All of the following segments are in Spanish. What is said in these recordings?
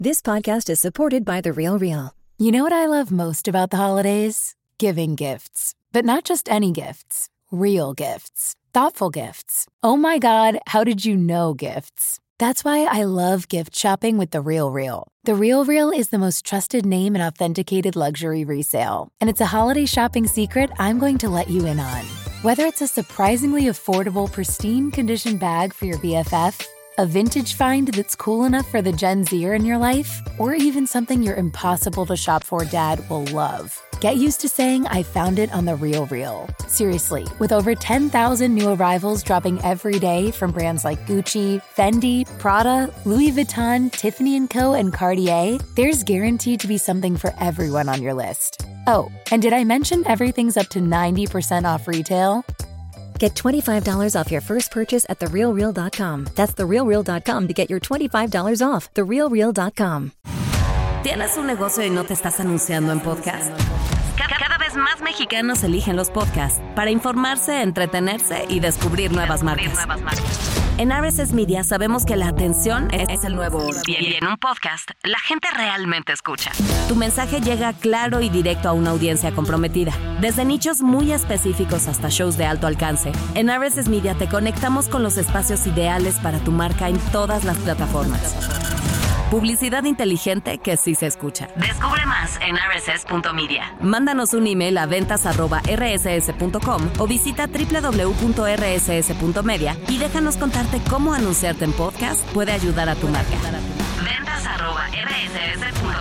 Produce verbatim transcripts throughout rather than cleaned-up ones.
This podcast is supported by The Real Real. You know what I love most about the holidays? Giving gifts. But not just any gifts. Real gifts. Thoughtful gifts. Oh my God, how did you know gifts? That's why I love gift shopping with The Real Real. The Real Real is the most trusted name in authenticated luxury resale. And it's a holiday shopping secret I'm going to let you in on. Whether it's a surprisingly affordable, pristine condition bag for your B F F, a vintage find that's cool enough for the Gen Zer in your life, or even something your impossible to shop for dad will love. Get used to saying I found it on The Real Real. Seriously, with over ten thousand new arrivals dropping every day from brands like Gucci, Fendi, Prada, Louis Vuitton, Tiffany and Co, and Cartier, there's guaranteed to be something for everyone on your list. Oh, and did I mention everything's up to ninety percent off retail? Get twenty-five dollars off your first purchase at the real real dot com. That's the real real dot com to get your twenty-five dollars off. the real real dot com. ¿Tienes un negocio y no te estás anunciando en podcast? Cada vez más mexicanos eligen los podcasts para informarse, entretenerse y descubrir nuevas marcas. En R S S Media sabemos que la atención es el nuevo oro. Y en un podcast, la gente realmente escucha. Tu mensaje llega claro y directo a una audiencia comprometida. Desde nichos muy específicos hasta shows de alto alcance, en R S S Media te conectamos con los espacios ideales para tu marca en todas las plataformas. Publicidad inteligente que sí se escucha. Descubre más en r s s punto media. Mándanos un email a ventas arroba r s s punto com o visita w w w punto r s s punto media y déjanos contarte cómo anunciarte en podcast puede ayudar a tu marca. ventas arroba r s s punto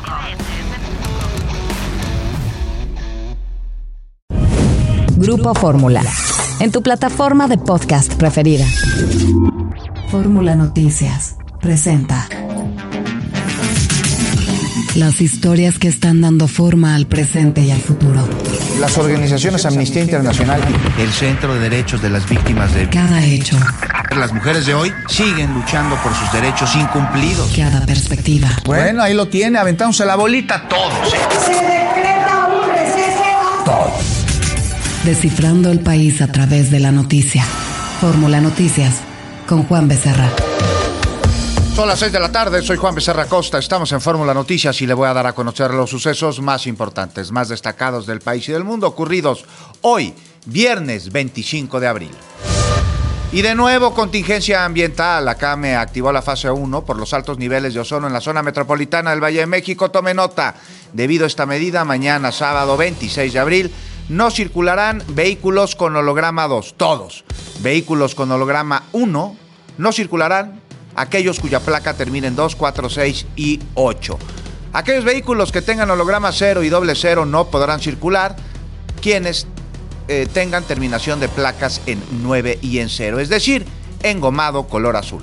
com. Grupo Fórmula. En tu plataforma de podcast preferida. Fórmula Noticias presenta las historias que están dando forma al presente y al futuro. Las organizaciones Amnistía Internacional y el Centro de Derechos de las Víctimas de... Cada hecho. Las mujeres de hoy siguen luchando por sus derechos incumplidos. Cada perspectiva. Bueno, ahí lo tiene, aventándose la bolita todos. Se decreta un receso. Todos. Descifrando el país a través de la noticia. Fórmula Noticias con Juan Becerra. Son las seis de la tarde, soy Juan Becerra Costa, estamos en Fórmula Noticias y le voy a dar a conocer los sucesos más importantes, más destacados del país y del mundo ocurridos hoy, viernes veinticinco de abril. Y de nuevo, contingencia ambiental. La C A M E activó la fase uno por los altos niveles de ozono en la zona metropolitana del Valle de México. Tome nota, debido a esta medida, mañana sábado veintiséis de abril, no circularán vehículos con holograma dos, todos. Vehículos con holograma uno no circularán. Aquellos cuya placa termine en dos, cuatro, seis y ocho. Aquellos vehículos que tengan holograma cero y doble cero no podrán circular. Quienes eh, tengan terminación de placas en nueve y en cero, es decir, engomado color azul.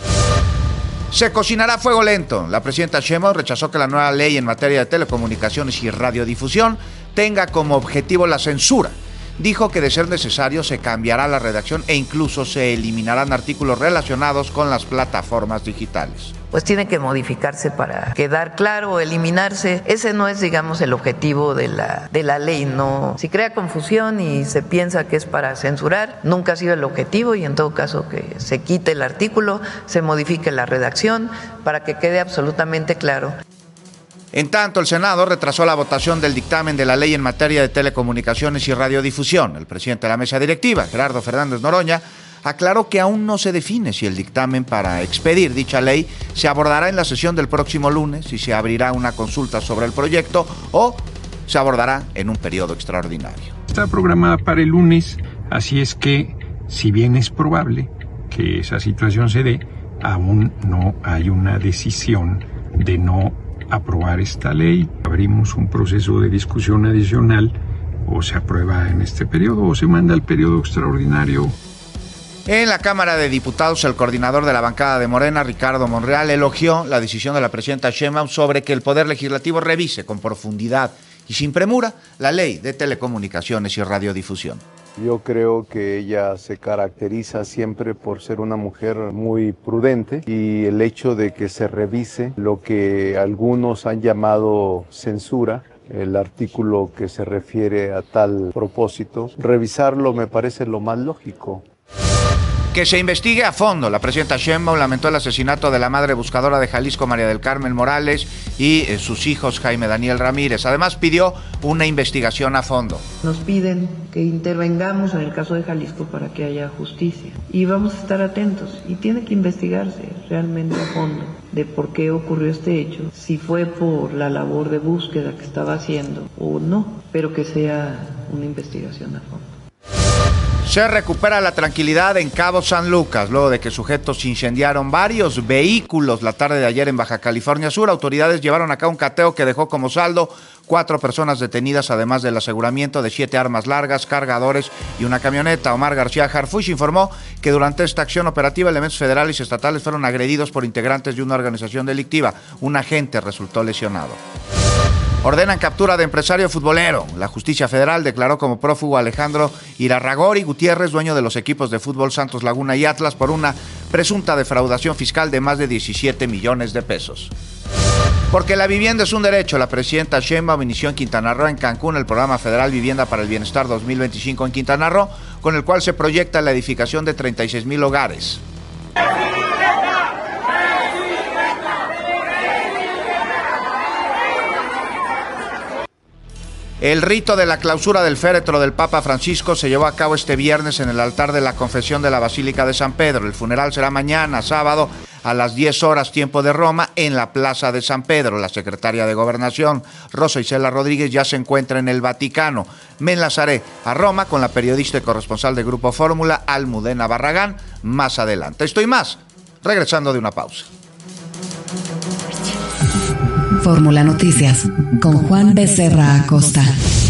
Se cocinará a fuego lento. La presidenta Sheinbaum rechazó que la nueva ley en materia de telecomunicaciones y radiodifusión tenga como objetivo la censura. Dijo que de ser necesario se cambiará la redacción e incluso se eliminarán artículos relacionados con las plataformas digitales. Pues tiene que modificarse para quedar claro, eliminarse. Ese no es, digamos, el objetivo de la, de la ley. No, si crea confusión y se piensa que es para censurar, nunca ha sido el objetivo y en todo caso que se quite el artículo, se modifique la redacción para que quede absolutamente claro. En tanto, el Senado retrasó la votación del dictamen de la ley en materia de telecomunicaciones y radiodifusión. El presidente de la mesa directiva, Gerardo Fernández Noroña, aclaró que aún no se define si el dictamen para expedir dicha ley se abordará en la sesión del próximo lunes, si se abrirá una consulta sobre el proyecto o se abordará en un periodo extraordinario. Está programada para el lunes, así es que, si bien es probable que esa situación se dé, aún no hay una decisión de no aprobar esta ley. Abrimos un proceso de discusión adicional, o se aprueba en este periodo o se manda al periodo extraordinario. En la Cámara de Diputados, el coordinador de la bancada de Morena, Ricardo Monreal, elogió la decisión de la presidenta Sheinbaum sobre que el Poder Legislativo revise con profundidad y sin premura la ley de telecomunicaciones y radiodifusión. Yo creo que ella se caracteriza siempre por ser una mujer muy prudente y el hecho de que se revise lo que algunos han llamado censura, el artículo que se refiere a tal propósito, revisarlo me parece lo más lógico. Que se investigue a fondo. La presidenta Sheinbaum lamentó el asesinato de la madre buscadora de Jalisco, María del Carmen Morales, y eh, sus hijos, Jaime Daniel Ramírez. Además, pidió una investigación a fondo. Nos piden que intervengamos en el caso de Jalisco para que haya justicia. Y vamos a estar atentos. Y tiene que investigarse realmente a fondo de por qué ocurrió este hecho. Si fue por la labor de búsqueda que estaba haciendo o no. Pero que sea una investigación a fondo. Se recupera la tranquilidad en Cabo San Lucas, luego de que sujetos incendiaron varios vehículos la tarde de ayer en Baja California Sur. Autoridades llevaron a cabo un cateo que dejó como saldo cuatro personas detenidas, además del aseguramiento de siete armas largas, cargadores y una camioneta. Omar García Harfuch informó que durante esta acción operativa elementos federales y estatales fueron agredidos por integrantes de una organización delictiva. Un agente resultó lesionado. Ordenan captura de empresario futbolero. La justicia federal declaró como prófugo a Alejandro Irarrágorri Gutiérrez, dueño de los equipos de fútbol Santos Laguna y Atlas, por una presunta defraudación fiscal de más de diecisiete millones de pesos. Porque la vivienda es un derecho, la presidenta Sheinbaum inició en Quintana Roo, en Cancún, el programa federal Vivienda para el Bienestar dos mil veinticinco en Quintana Roo, con el cual se proyecta la edificación de treinta y seis mil hogares. El rito de la clausura del féretro del Papa Francisco se llevó a cabo este viernes en el altar de la confesión de la Basílica de San Pedro. El funeral será mañana, sábado, a las diez horas, tiempo de Roma, en la Plaza de San Pedro. La secretaria de Gobernación, Rosa Isela Rodríguez, ya se encuentra en el Vaticano. Me enlazaré a Roma con la periodista y corresponsal de Grupo Fórmula, Almudena Barragán, más adelante. Estoy más, regresando de una pausa. Fórmula Noticias, con Juan Becerra Acosta.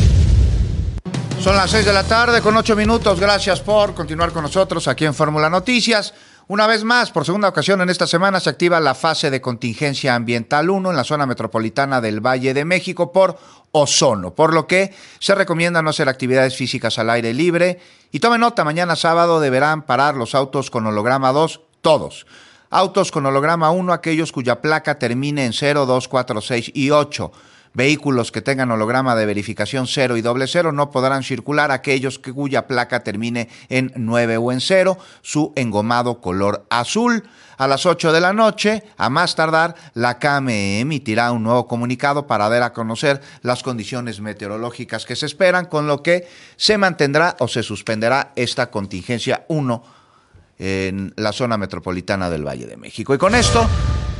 Son las seis de la tarde con ocho minutos. Gracias por continuar con nosotros aquí en Fórmula Noticias. Una vez más, por segunda ocasión en esta semana, se activa la fase de contingencia ambiental uno en la zona metropolitana del Valle de México por ozono, por lo que se recomienda no hacer actividades físicas al aire libre. Y tome nota, mañana sábado deberán parar los autos con holograma dos, todos. Autos con holograma uno, aquellos cuya placa termine en cero, dos, cuatro, seis y ocho. Vehículos que tengan holograma de verificación cero y doble cero no podrán circular. Aquellos que, cuya placa termine en nueve o en cero, su engomado color azul. A las ocho de la noche, a más tardar, la C A M E emitirá un nuevo comunicado para dar a conocer las condiciones meteorológicas que se esperan, con lo que se mantendrá o se suspenderá esta contingencia uno en la zona metropolitana del Valle de México. Y con esto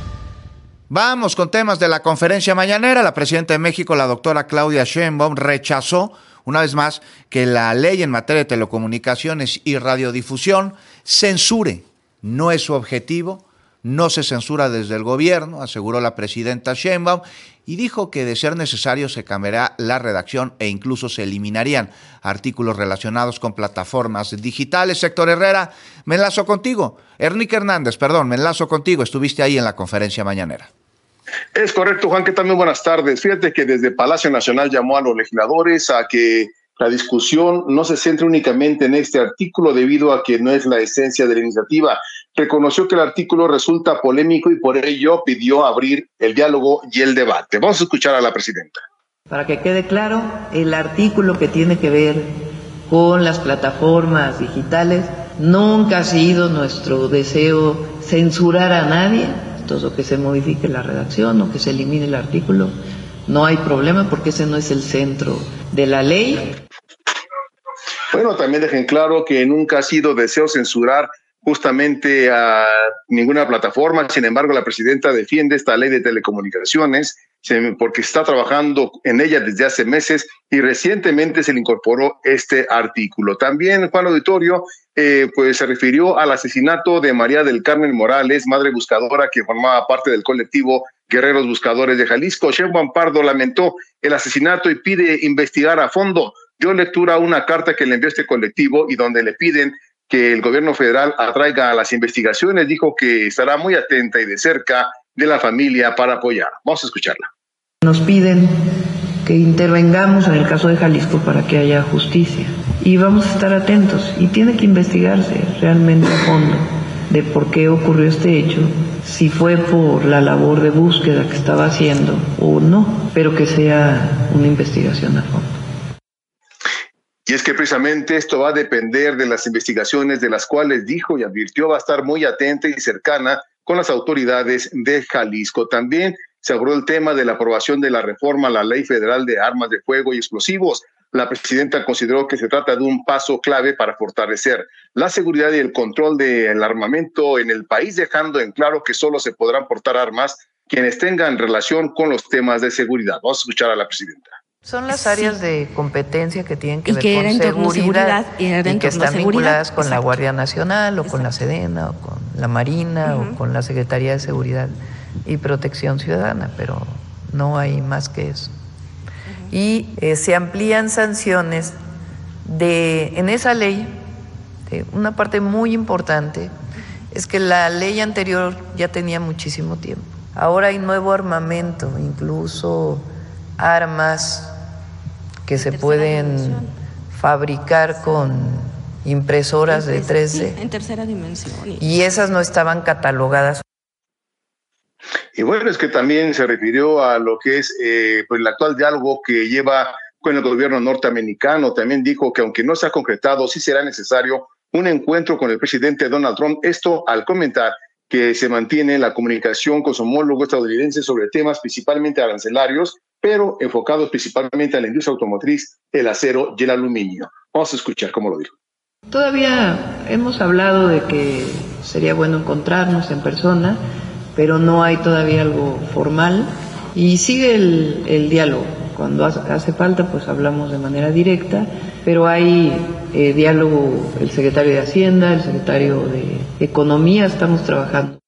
vamos con temas de la conferencia mañanera. La presidenta de México, la doctora Claudia Sheinbaum, rechazó una vez más que la ley en materia de telecomunicaciones y radiodifusión censure. No es su objetivo, no se censura desde el gobierno, aseguró la presidenta Sheinbaum, y dijo que de ser necesario se cambiará la redacción e incluso se eliminarían artículos relacionados con plataformas digitales. Héctor Herrera, me enlazo contigo. Ernique Hernández, perdón, me enlazo contigo. Estuviste ahí en la conferencia mañanera. Es correcto, Juan, que también buenas tardes. Fíjate que desde Palacio Nacional llamó a los legisladores a que la discusión no se centre únicamente en este artículo debido a que no es la esencia de la iniciativa. Reconoció que el artículo resulta polémico y por ello pidió abrir el diálogo y el debate. Vamos a escuchar a la presidenta. Para que quede claro, el artículo que tiene que ver con las plataformas digitales nunca ha sido nuestro deseo censurar a nadie. Entonces, o que se modifique la redacción o que se elimine el artículo, no hay problema porque ese no es el centro de la ley. Bueno, también dejen claro que nunca ha sido deseo censurar justamente a ninguna plataforma. Sin embargo, la presidenta defiende esta ley de telecomunicaciones porque está trabajando en ella desde hace meses y recientemente se le incorporó este artículo. También Juan Auditorio eh, pues se refirió al asesinato de María del Carmen Morales, madre buscadora que formaba parte del colectivo Guerreros Buscadores de Jalisco. Sheinbaum Pardo lamentó el asesinato y pide investigar a fondo. Dio lectura a una carta que le envió este colectivo y donde le piden que el gobierno federal atraiga a las investigaciones. Dijo que estará muy atenta y de cerca de la familia para apoyar. Vamos a escucharla. Nos piden que intervengamos en el caso de Jalisco para que haya justicia y vamos a estar atentos y tiene que investigarse realmente a fondo de por qué ocurrió este hecho, si fue por la labor de búsqueda que estaba haciendo o no, pero que sea una investigación a fondo. Y es que precisamente esto va a depender de las investigaciones de las cuales dijo y advirtió va a estar muy atenta y cercana con las autoridades de Jalisco. También se abordó el tema de la aprobación de la reforma a la Ley Federal de Armas de Fuego y Explosivos. La presidenta consideró que se trata de un paso clave para fortalecer la seguridad y el control del armamento en el país, dejando en claro que solo se podrán portar armas quienes tengan relación con los temas de seguridad. Vamos a escuchar a la presidenta. Son las áreas sí. de competencia que tienen que y ver que con seguridad, seguridad y, y que están vinculadas con Exacto. la Guardia Nacional o Exacto. con la Sedena o con la Marina uh-huh. o con la Secretaría de Seguridad y Protección Ciudadana, pero no hay más que eso. Uh-huh. Y eh, se amplían sanciones de en esa ley. Eh, una parte muy importante es que la ley anterior ya tenía muchísimo tiempo. Ahora hay nuevo armamento, incluso armas que se pueden dimensión. fabricar con impresoras de tres D. Sí, en tercera dimensión. Y esas no estaban catalogadas. Y bueno, es que también se refirió a lo que es eh, pues el actual diálogo que lleva con el gobierno norteamericano. También dijo que aunque no se ha concretado, sí será necesario un encuentro con el presidente Donald Trump. Esto al comentar que se mantiene la comunicación con su homólogo estadounidense sobre temas principalmente arancelarios, pero enfocados principalmente a la industria automotriz, el acero y el aluminio. Vamos a escuchar cómo lo dijo. Todavía hemos hablado de que sería bueno encontrarnos en persona, pero no hay todavía algo formal y sigue el, el diálogo. Cuando hace falta, pues hablamos de manera directa, pero hay eh, diálogo, el secretario de Hacienda, el secretario de Economía, estamos trabajando.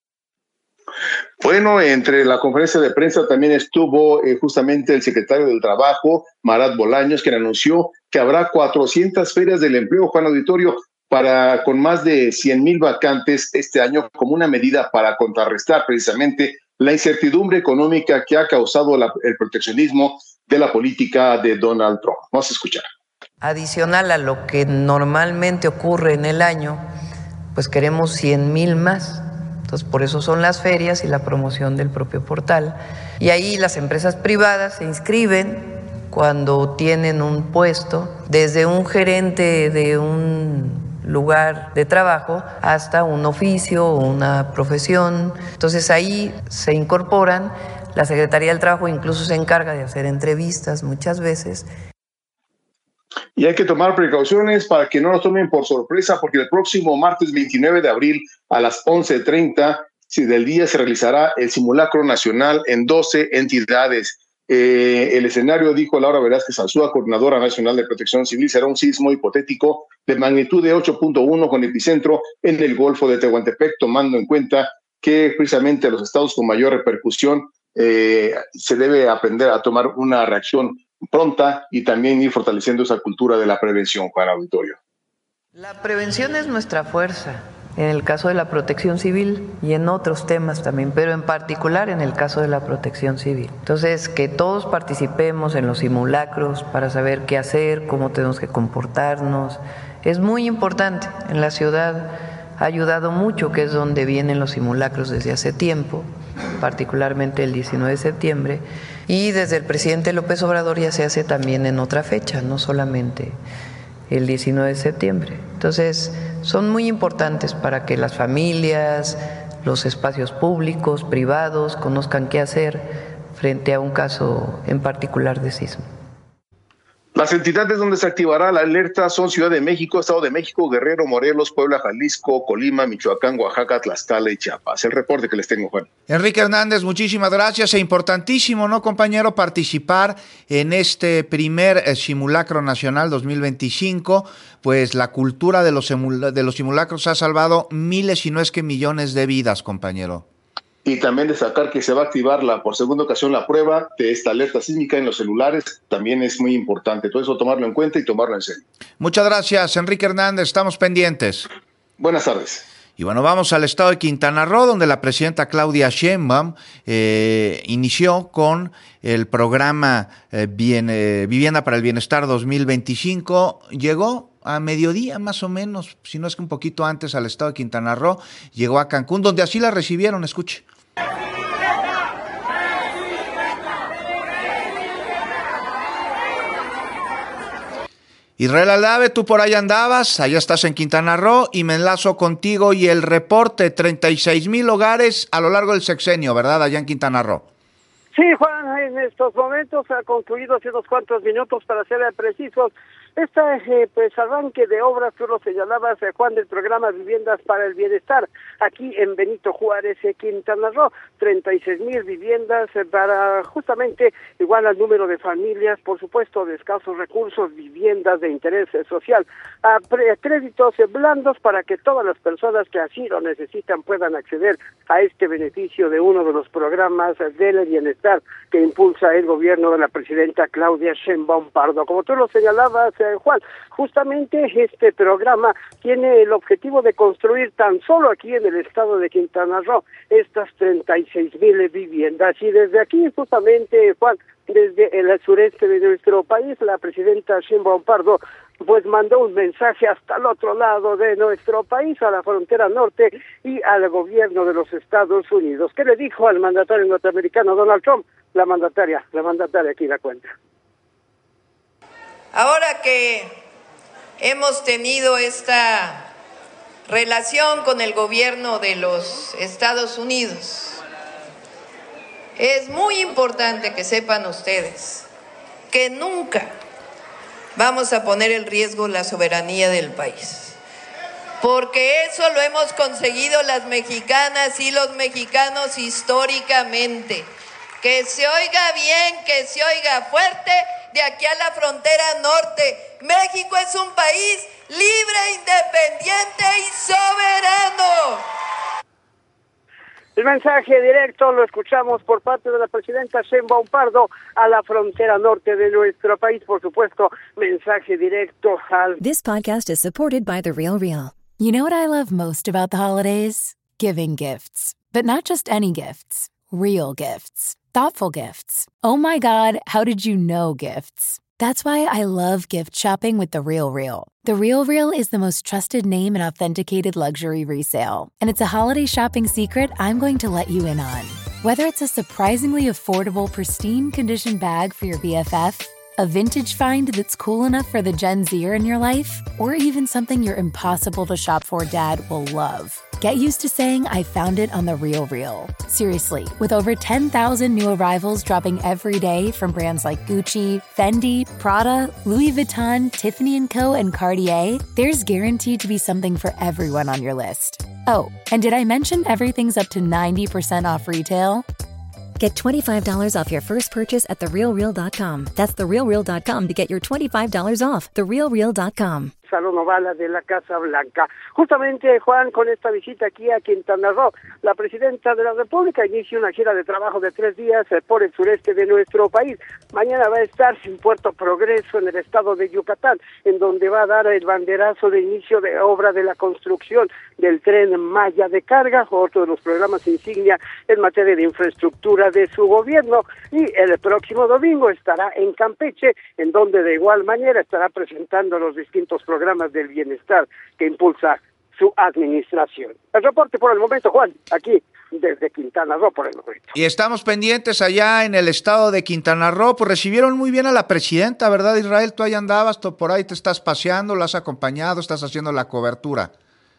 Bueno, entre la conferencia de prensa también estuvo eh, justamente el secretario del Trabajo, Marat Bolaños, quien anunció que habrá cuatrocientas ferias del empleo, Juan Auditorio, para con más de cien mil vacantes este año como una medida para contrarrestar precisamente la incertidumbre económica que ha causado la, el proteccionismo de la política de Donald Trump. Vamos a escuchar. Adicional a lo que normalmente ocurre en el año, pues queremos cien mil más. Entonces, por eso son las ferias y la promoción del propio portal. Y ahí las empresas privadas se inscriben cuando tienen un puesto, desde un gerente de un lugar de trabajo hasta un oficio o una profesión. Entonces ahí se incorporan. La Secretaría del Trabajo incluso se encarga de hacer entrevistas muchas veces. Y hay que tomar precauciones para que no nos tomen por sorpresa, porque el próximo martes veintinueve de abril a las once treinta del día se realizará el simulacro nacional en doce entidades. Eh, el escenario, dijo Laura Velázquez Alzúa, coordinadora nacional de Protección Civil, será un sismo hipotético de magnitud de ocho punto uno con epicentro en el Golfo de Tehuantepec, tomando en cuenta que precisamente los estados con mayor repercusión eh, se debe aprender a tomar una reacción pronta y también ir fortaleciendo esa cultura de la prevención, Juan Auditorio. La prevención es nuestra fuerza, en el caso de la protección civil y en otros temas también, pero en particular en el caso de la protección civil. Entonces, que todos participemos en los simulacros para saber qué hacer, cómo tenemos que comportarnos, es muy importante. En la ciudad ha ayudado mucho, que es donde vienen los simulacros desde hace tiempo, particularmente el diecinueve de septiembre, y desde el presidente López Obrador ya se hace también en otra fecha, no solamente el diecinueve de septiembre. Entonces, son muy importantes para que las familias, los espacios públicos, privados, conozcan qué hacer frente a un caso en particular de sismo. Las entidades donde se activará la alerta son Ciudad de México, Estado de México, Guerrero, Morelos, Puebla, Jalisco, Colima, Michoacán, Oaxaca, Tlaxcala y Chiapas. El reporte que les tengo, Juan. Enrique Hernández, muchísimas gracias. E importantísimo, ¿no, compañero? Participar en este primer eh, simulacro nacional dos mil veinticinco. Pues la cultura de los, de los simulacros ha salvado miles, si no es que millones de vidas, compañero. Y también destacar que se va a activar la, por segunda ocasión la prueba de esta alerta sísmica en los celulares. También es muy importante. Todo eso tomarlo en cuenta y tomarlo en serio. Muchas gracias, Enrique Hernández. Estamos pendientes. Buenas tardes. Y bueno, vamos al estado de Quintana Roo, donde la presidenta Claudia Sheinbaum eh, inició con el programa eh, bien, eh, Vivienda para el Bienestar dos mil veinticinco. Llegó a mediodía más o menos, si no es que un poquito antes, al estado de Quintana Roo. Llegó a Cancún, donde así la recibieron. Escuche. Israel Aldave, tú por ahí andabas, allá estás en Quintana Roo y me enlazo contigo y el reporte, treinta y seis mil hogares a lo largo del sexenio, ¿verdad? Allá en Quintana Roo. Sí, Juan, en estos momentos ha concluido hace unos cuantos minutos, para ser precisos, este eh, pues arranque de obras, tú lo señalabas, eh, Juan, del programa Viviendas para el Bienestar, aquí en Benito Juárez, eh, Quintana Roo, treinta y seis mil viviendas eh, para justamente igual al número de familias, por supuesto, de escasos recursos, viviendas de interés eh, social, a pre- créditos eh, blandos para que todas las personas que así lo necesitan puedan acceder a este beneficio de uno de los programas eh, del bienestar que impulsa el gobierno de la presidenta Claudia Sheinbaum Pardo. Como tú lo señalabas, eh, Juan, justamente este programa tiene el objetivo de construir tan solo aquí en el estado de Quintana Roo estas treinta y seis mil viviendas, y desde aquí justamente, Juan, desde el sureste de nuestro país, la presidenta Sheinbaum Pardo pues mandó un mensaje hasta el otro lado de nuestro país, a la frontera norte y al gobierno de los Estados Unidos. ¿Qué le dijo al mandatario norteamericano Donald Trump? La mandataria, la mandataria aquí la cuenta. Ahora que hemos tenido esta relación con el gobierno de los Estados Unidos, es muy importante que sepan ustedes que nunca vamos a poner en riesgo la soberanía del país, porque eso lo hemos conseguido las mexicanas y los mexicanos históricamente. Que se oiga bien, que se oiga fuerte, de aquí a la frontera norte. México es un país libre, independiente y soberano. El mensaje directo lo escuchamos por parte de la presidenta Sheinbaum Pardo a la frontera norte de nuestro país, por supuesto, mensaje directo al... This podcast is supported by The Real Real. You know what I love most about the holidays? Giving gifts. But not just any gifts. Real gifts. Thoughtful gifts. Oh my God, how did you know gifts? That's why I love gift shopping with The Real Real. The Real Real is the most trusted name in authenticated luxury resale. And it's a holiday shopping secret I'm going to let you in on. Whether it's a surprisingly affordable, pristine condition bag for your B F F, a vintage find that's cool enough for the Gen Zer in your life, or even something your impossible to shop for dad will love. Get used to saying I found it on The Real Real. Seriously, with over ten thousand new arrivals dropping every day from brands like Gucci, Fendi, Prada, Louis Vuitton, Tiffany and Co, and Cartier, there's guaranteed to be something for everyone on your list. Oh, and did I mention everything's up to ninety percent off retail? Get twenty-five dollars off your first purchase at the real real dot com. That's the real real dot com to get your twenty-five dollars off. the real real dot com. Salón Oval de la Casa Blanca. Justamente, Juan, con esta visita aquí a Quintana Roo, la presidenta de la República inicia una gira de trabajo de tres días eh, por el sureste de nuestro país. Mañana va a estar en Puerto Progreso, en el estado de Yucatán, en donde va a dar el banderazo de inicio de obra de la construcción del Tren Maya de carga, otro de los programas insignia en materia de infraestructura de su gobierno. Y el próximo domingo estará en Campeche, en donde de igual manera estará presentando los distintos programas programas del bienestar que impulsa su administración. El reporte por el momento, Juan, aquí desde Quintana Roo por el momento. Y estamos pendientes allá en el estado de Quintana Roo, pues recibieron muy bien a la presidenta, ¿verdad, Israel? Tú ahí andabas, tú por ahí te estás paseando, la has acompañado, estás haciendo la cobertura.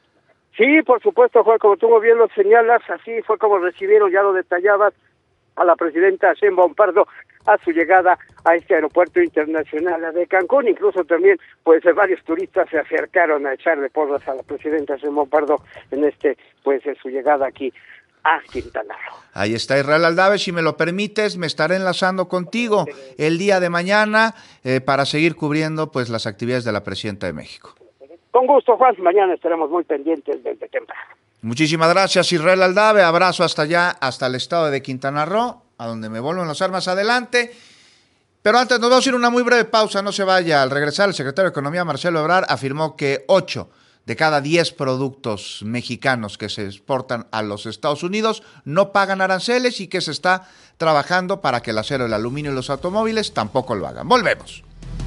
Sí, por supuesto, Juan, como tú muy bien lo señalas, así fue como recibieron, ya lo detallabas, a la presidenta Sheinbaum Pardo a su llegada a este aeropuerto internacional de Cancún. Incluso también pues varios turistas se acercaron a echarle porras a la presidenta Sheinbaum Pardo en este pues en su llegada aquí a Quintana Roo. Ahí está Israel Aldave, si me lo permites, me estaré enlazando contigo el día de mañana eh, para seguir cubriendo pues las actividades de la presidenta de México. Con gusto, Juan, mañana estaremos muy pendientes desde temprano. Muchísimas gracias, Israel Aldave. Abrazo hasta allá, hasta el estado de Quintana Roo, a donde me vuelvo a enlazar más adelante. Pero antes nos vamos a ir a una muy breve pausa, no se vaya. Al regresar, el secretario de Economía, Marcelo Ebrard, afirmó que ocho de cada diez productos mexicanos que se exportan a los Estados Unidos no pagan aranceles y que se está trabajando para que el acero, el aluminio y los automóviles tampoco lo hagan. Volvemos.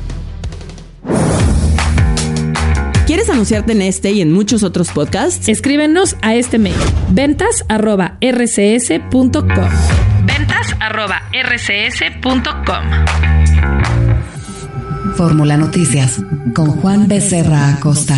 ¿Quieres anunciarte en este y en muchos otros podcasts? Escríbenos a este mail, ventas arroba r c s punto com. ventas arroba r c s punto com. Fórmula Noticias con Juan Becerra Acosta.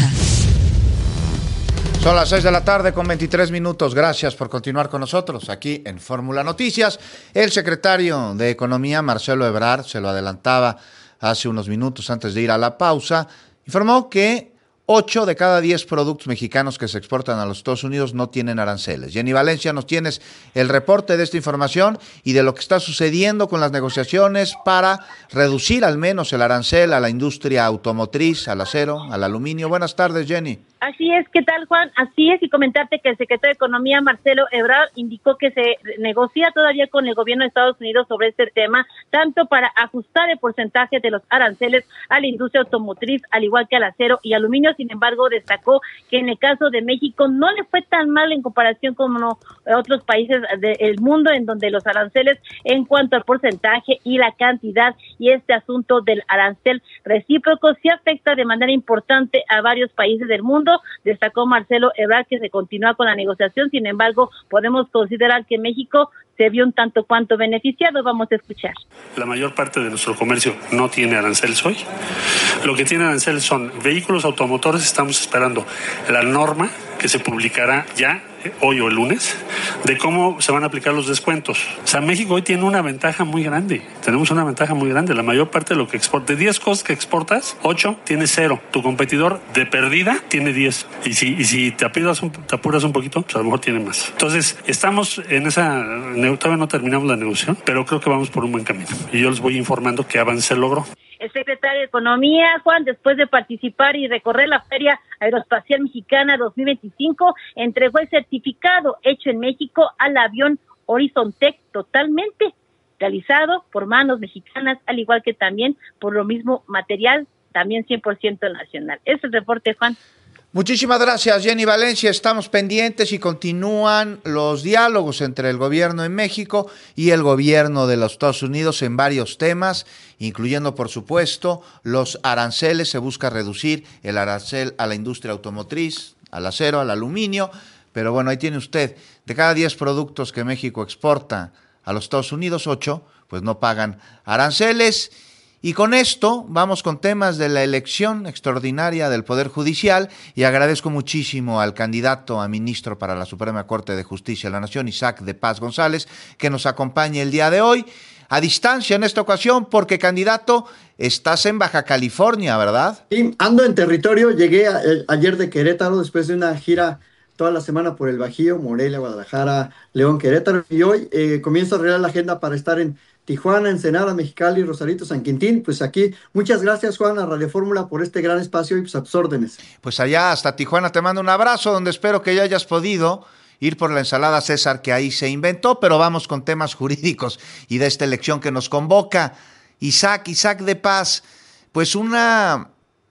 Son las seis de la tarde con veintitrés minutos. Gracias por continuar con nosotros aquí en Fórmula Noticias. El secretario de Economía, Marcelo Ebrard, se lo adelantaba hace unos minutos antes de ir a la pausa, informó que ocho de cada diez productos mexicanos que se exportan a los Estados Unidos no tienen aranceles. Jenny Valencia, nos tienes el reporte de esta información y de lo que está sucediendo con las negociaciones para reducir al menos el arancel a la industria automotriz, al acero, al aluminio. Buenas tardes, Jenny. Así es, ¿qué tal, Juan? Así es, y comentarte que el secretario de Economía, Marcelo Ebrard, indicó que se negocia todavía con el gobierno de Estados Unidos sobre este tema, tanto para ajustar el porcentaje de los aranceles a la industria automotriz, al igual que al acero y aluminio. Sin embargo, destacó que en el caso de México no le fue tan mal en comparación con no, otros países del mundo, en donde los aranceles en cuanto al porcentaje y la cantidad, y este asunto del arancel recíproco sí afecta de manera importante a varios países del mundo. Destacó Marcelo Ebrard que se continúa con la negociación. Sin embargo, podemos considerar que México se vio un tanto cuanto beneficiado. Vamos a escuchar. La mayor parte de nuestro comercio no tiene aranceles hoy. Lo que tiene aranceles son vehículos automotores. Estamos esperando la norma que se publicará ya hoy o el lunes, de cómo se van a aplicar los descuentos. O sea, México hoy tiene una ventaja muy grande. Tenemos una ventaja muy grande. La mayor parte de lo que exporta, de diez cosas que exportas, ocho tiene cero. Tu competidor de perdida tiene diez. Y si, y si te apuras un, te apuras un poquito, pues a lo mejor tiene más. Entonces, estamos en esa, todavía no terminamos la negociación, pero creo que vamos por un buen camino. Y yo les voy informando qué avance logró. El secretario de Economía, Juan, después de participar y recorrer la Feria Aeroespacial Mexicana dos mil veinticinco, entregó el certificado hecho en México al avión Horizontec, totalmente realizado por manos mexicanas, al igual que también por lo mismo material, también cien por ciento nacional. Ese es el reporte, Juan. Muchísimas gracias, Jenny Valencia. Estamos pendientes y continúan los diálogos entre el gobierno en México y el gobierno de los Estados Unidos en varios temas, incluyendo, por supuesto, los aranceles. Se busca reducir el arancel a la industria automotriz, al acero, al aluminio. Pero bueno, ahí tiene usted, de cada diez productos que México exporta a los Estados Unidos, ocho, pues no pagan aranceles. Y con esto vamos con temas de la elección extraordinaria del Poder Judicial, y agradezco muchísimo al candidato a ministro para la Suprema Corte de Justicia de la Nación, Isaac de Paz González, que nos acompañe el día de hoy, a distancia en esta ocasión, porque, candidato, estás en Baja California, ¿verdad? Sí, ando en territorio, llegué a, a, ayer de Querétaro después de una gira toda la semana por el Bajío, Morelia, Guadalajara, León, Querétaro, y hoy eh, comienzo a arreglar la agenda para estar en Tijuana, Ensenada, Mexicali, Rosarito, San Quintín. Pues aquí, muchas gracias, Juan, a Radio Fórmula por este gran espacio y pues a tus órdenes. Pues allá hasta Tijuana te mando un abrazo, donde espero que ya hayas podido ir por la ensalada César que ahí se inventó, pero vamos con temas jurídicos y de esta elección que nos convoca. Isaac, Isaac de Paz, pues una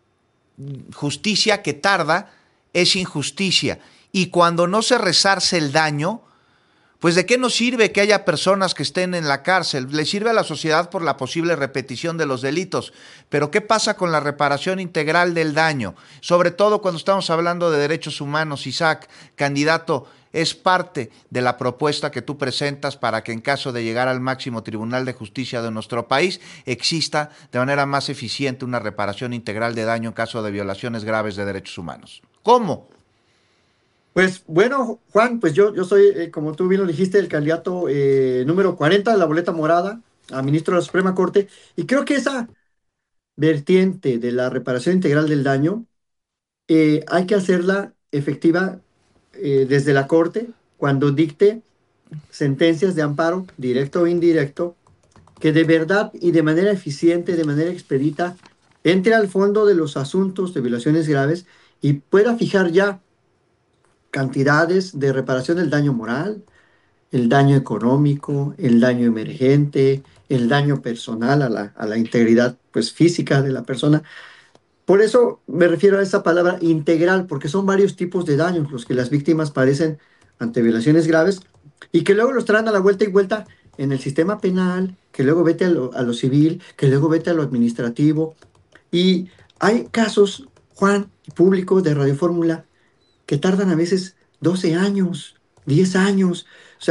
justicia que tarda es injusticia, y cuando no se resarce el daño, pues ¿de qué nos sirve que haya personas que estén en la cárcel? Le sirve a la sociedad por la posible repetición de los delitos, pero ¿qué pasa con la reparación integral del daño? Sobre todo cuando estamos hablando de derechos humanos. Isaac, candidato, es parte de la propuesta que tú presentas para que en caso de llegar al máximo tribunal de justicia de nuestro país exista de manera más eficiente una reparación integral de daño en caso de violaciones graves de derechos humanos. ¿Cómo? Pues bueno, Juan, pues yo, yo soy, eh, como tú bien lo dijiste, el candidato eh, número cuarenta de la boleta morada a ministro de la Suprema Corte, y creo que esa vertiente de la reparación integral del daño eh, hay que hacerla efectiva eh, desde la Corte cuando dicte sentencias de amparo, directo o indirecto, que de verdad y de manera eficiente, de manera expedita, entre al fondo de los asuntos de violaciones graves y pueda fijar ya cantidades de reparación del daño moral, el daño económico, el daño emergente, el daño personal a la, a la integridad pues, física de la persona. Por eso me refiero a esa palabra integral, porque son varios tipos de daños los que las víctimas padecen ante violaciones graves y que luego los traen a la vuelta y vuelta en el sistema penal, que luego vete a lo, a lo civil, que luego vete a lo administrativo. Y hay casos, Juan, públicos de Radio Fórmula, que tardan a veces doce años, diez años. O sea,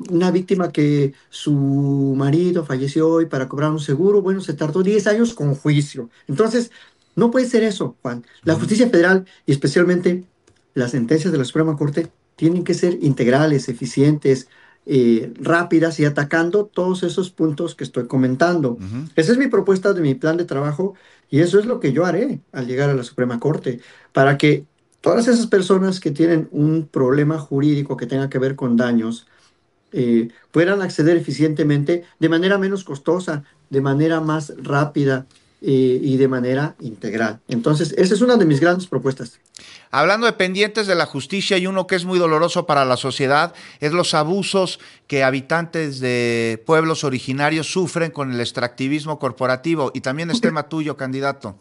una víctima que su marido falleció y para cobrar un seguro, bueno, se tardó diez años con juicio. Entonces, no puede ser eso, Juan. La justicia federal y especialmente las sentencias de la Suprema Corte tienen que ser integrales, eficientes, eh, rápidas y atacando todos esos puntos que estoy comentando. Uh-huh. Esa es mi propuesta de mi plan de trabajo y eso es lo que yo haré al llegar a la Suprema Corte, para que todas esas personas que tienen un problema jurídico que tenga que ver con daños eh, puedan acceder eficientemente, de manera menos costosa, de manera más rápida eh, y de manera integral. Entonces, esa es una de mis grandes propuestas. Hablando de pendientes de la justicia, y uno que es muy doloroso para la sociedad, es los abusos que habitantes de pueblos originarios sufren con el extractivismo corporativo, y también es tema tuyo, candidato.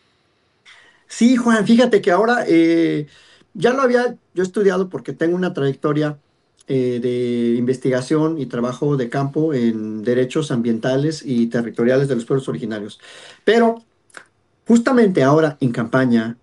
Sí, Juan, fíjate que ahora eh, ya lo había yo estudiado porque tengo una trayectoria eh, de investigación y trabajo de campo en derechos ambientales y territoriales de los pueblos originarios. Pero justamente ahora en campaña,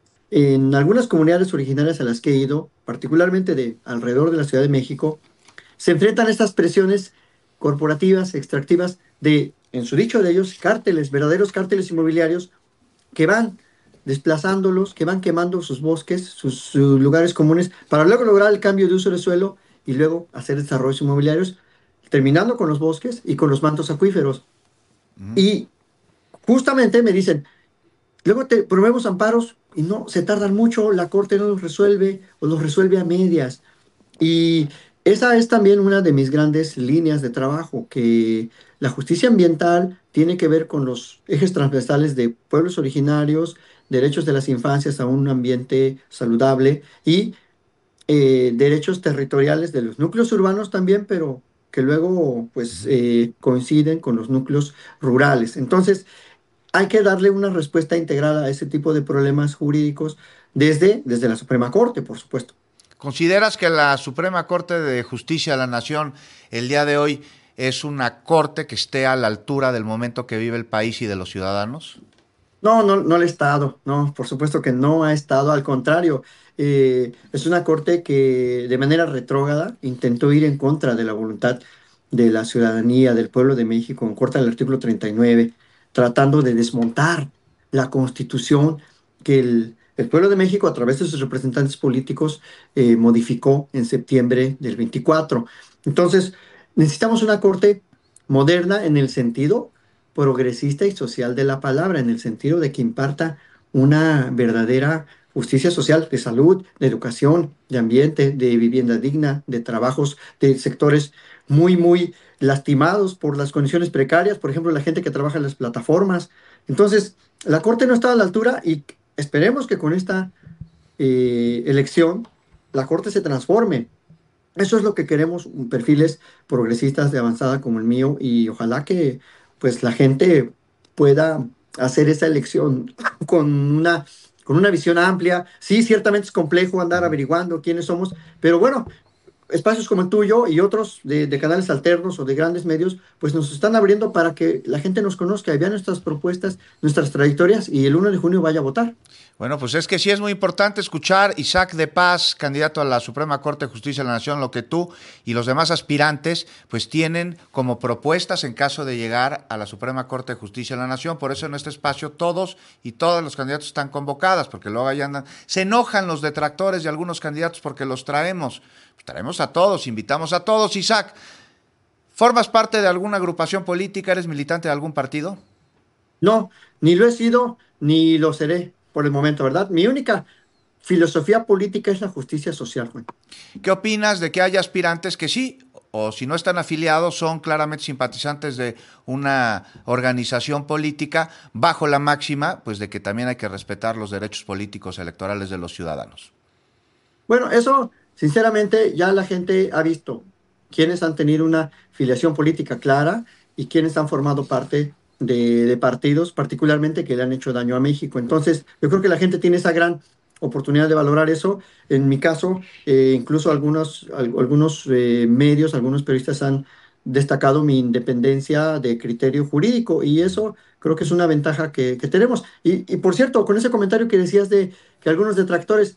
en algunas comunidades originarias a las que he ido, particularmente de alrededor de la Ciudad de México, se enfrentan estas presiones corporativas, extractivas, de, en su dicho de ellos, cárteles, verdaderos cárteles inmobiliarios que van desplazándolos, que van quemando sus bosques, sus, sus lugares comunes, para luego lograr el cambio de uso de suelo y luego hacer desarrollos inmobiliarios, terminando con los bosques y con los mantos acuíferos. Uh-huh. Y justamente me dicen, luego te promovemos amparos y no, se tardan mucho, la Corte no los resuelve o los resuelve a medias. Y esa es también una de mis grandes líneas de trabajo, que la justicia ambiental tiene que ver con los ejes transversales de pueblos originarios, derechos de las infancias a un ambiente saludable y eh, derechos territoriales de los núcleos urbanos también, pero que luego pues eh, coinciden con los núcleos rurales. Entonces, hay que darle una respuesta integral a ese tipo de problemas jurídicos desde, desde la Suprema Corte, por supuesto. ¿Consideras que la Suprema Corte de Justicia de la Nación el día de hoy es una corte que esté a la altura del momento que vive el país y de los ciudadanos? No, no, no lo ha estado, no, por supuesto que no ha estado, al contrario, eh, es una corte que de manera retrógrada intentó ir en contra de la voluntad de la ciudadanía, del pueblo de México, en contra del artículo treinta y nueve, tratando de desmontar la Constitución que el, el pueblo de México, a través de sus representantes políticos, eh, modificó en septiembre del veinticuatro. Entonces, necesitamos una corte moderna en el sentido progresista y social de la palabra, en el sentido de que imparta una verdadera justicia social de salud, de educación, de ambiente, de vivienda digna, de trabajos, de sectores muy, muy lastimados por las condiciones precarias, por ejemplo, la gente que trabaja en las plataformas. Entonces, la Corte no está a la altura y esperemos que con esta eh, elección la Corte se transforme. Eso es lo que queremos, perfiles progresistas de avanzada como el mío, y ojalá que pues la gente pueda hacer esa elección con una, con una visión amplia. Sí, ciertamente es complejo andar averiguando quiénes somos, pero bueno, espacios como el tuyo y otros de, de canales alternos o de grandes medios, pues nos están abriendo para que la gente nos conozca y vea nuestras propuestas, nuestras trayectorias, y el primero de junio vaya a votar. Bueno, pues es que sí es muy importante escuchar, Isaac de Paz, candidato a la Suprema Corte de Justicia de la Nación, lo que tú y los demás aspirantes pues tienen como propuestas en caso de llegar a la Suprema Corte de Justicia de la Nación. Por eso en este espacio todos y todos los candidatos están convocadas, porque luego ahí andan, se enojan los detractores de algunos candidatos porque los traemos, pues traemos a todos, invitamos a todos. Isaac, ¿formas parte de alguna agrupación política? ¿Eres militante de algún partido? No, ni lo he sido, ni lo seré por el momento, ¿verdad? Mi única filosofía política es la justicia social, Juan. ¿Qué opinas de que haya aspirantes que sí, o si no están afiliados, son claramente simpatizantes de una organización política, bajo la máxima, pues de que también hay que respetar los derechos políticos electorales de los ciudadanos? Bueno, eso, sinceramente, ya la gente ha visto quiénes han tenido una filiación política clara y quiénes han formado parte De, de partidos, particularmente que le han hecho daño a México. Entonces, yo creo que la gente tiene esa gran oportunidad de valorar eso. En mi caso, eh, incluso algunos, algunos eh, medios, algunos periodistas han destacado mi independencia de criterio jurídico, y eso creo que es una ventaja que, que tenemos. Y, y por cierto, con ese comentario que decías de que algunos detractores,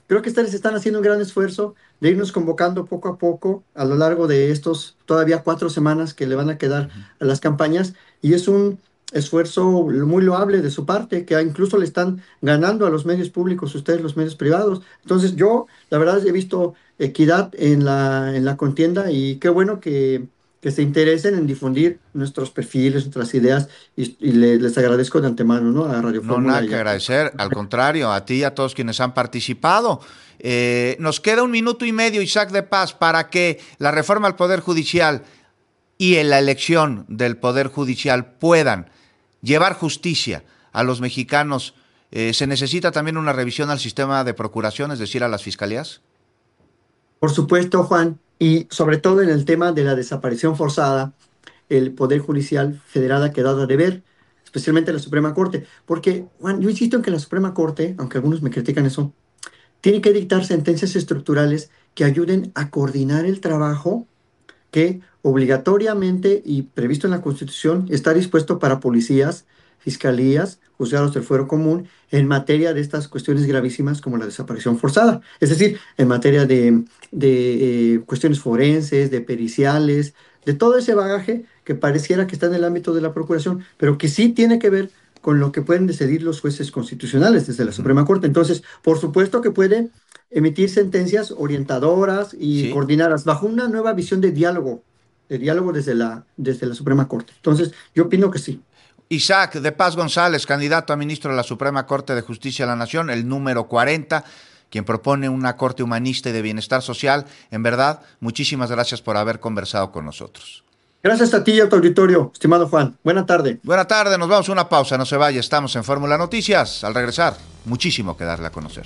creo que ustedes están haciendo un gran esfuerzo de irnos convocando poco a poco a lo largo de estos todavía cuatro semanas que le van a quedar a las campañas, y es un esfuerzo muy loable de su parte, que incluso le están ganando a los medios públicos, ustedes los medios privados. Entonces yo, la verdad, he visto equidad en la, en la contienda, y qué bueno que, que se interesen en difundir nuestros perfiles, nuestras ideas, y, y le, les agradezco de antemano, ¿no? A Radio No, Fórmula. nada que agradecer, al contrario, a ti y a todos quienes han participado. Eh, nos queda un minuto y medio, Isaac de Paz, para que la reforma al Poder Judicial y en la elección del Poder Judicial puedan llevar justicia a los mexicanos. Eh, ¿Se necesita también una revisión al sistema de procuración, es decir, a las fiscalías? Por supuesto, Juan, y sobre todo en el tema de la desaparición forzada, el Poder Judicial Federal ha quedado a deber, especialmente la Suprema Corte, porque, Juan, yo insisto en que la Suprema Corte, aunque algunos me critican eso, tiene que dictar sentencias estructurales que ayuden a coordinar el trabajo que obligatoriamente y previsto en la Constitución está dispuesto para policías, fiscalías, juzgados del fuero común en materia de estas cuestiones gravísimas como la desaparición forzada. Es decir, en materia de, de eh, cuestiones forenses, de periciales, de todo ese bagaje que pareciera que está en el ámbito de la Procuración, pero que sí tiene que ver con lo que pueden decidir los jueces constitucionales desde la Suprema Corte. Entonces, por supuesto que puede emitir sentencias orientadoras y sí. coordinadas bajo una nueva visión de diálogo, de diálogo desde la, desde la Suprema Corte. Entonces, yo opino que sí. Isaac de Paz González, candidato a ministro de la Suprema Corte de Justicia de la Nación, el número cuarenta, quien propone una corte humanista y de bienestar social. En verdad, muchísimas gracias por haber conversado con nosotros. Gracias a ti y a tu auditorio, estimado Juan. Buena tarde. Buena tarde, nos vamos a una pausa, no se vaya, estamos en Fórmula Noticias. Al regresar, muchísimo que darle a conocer.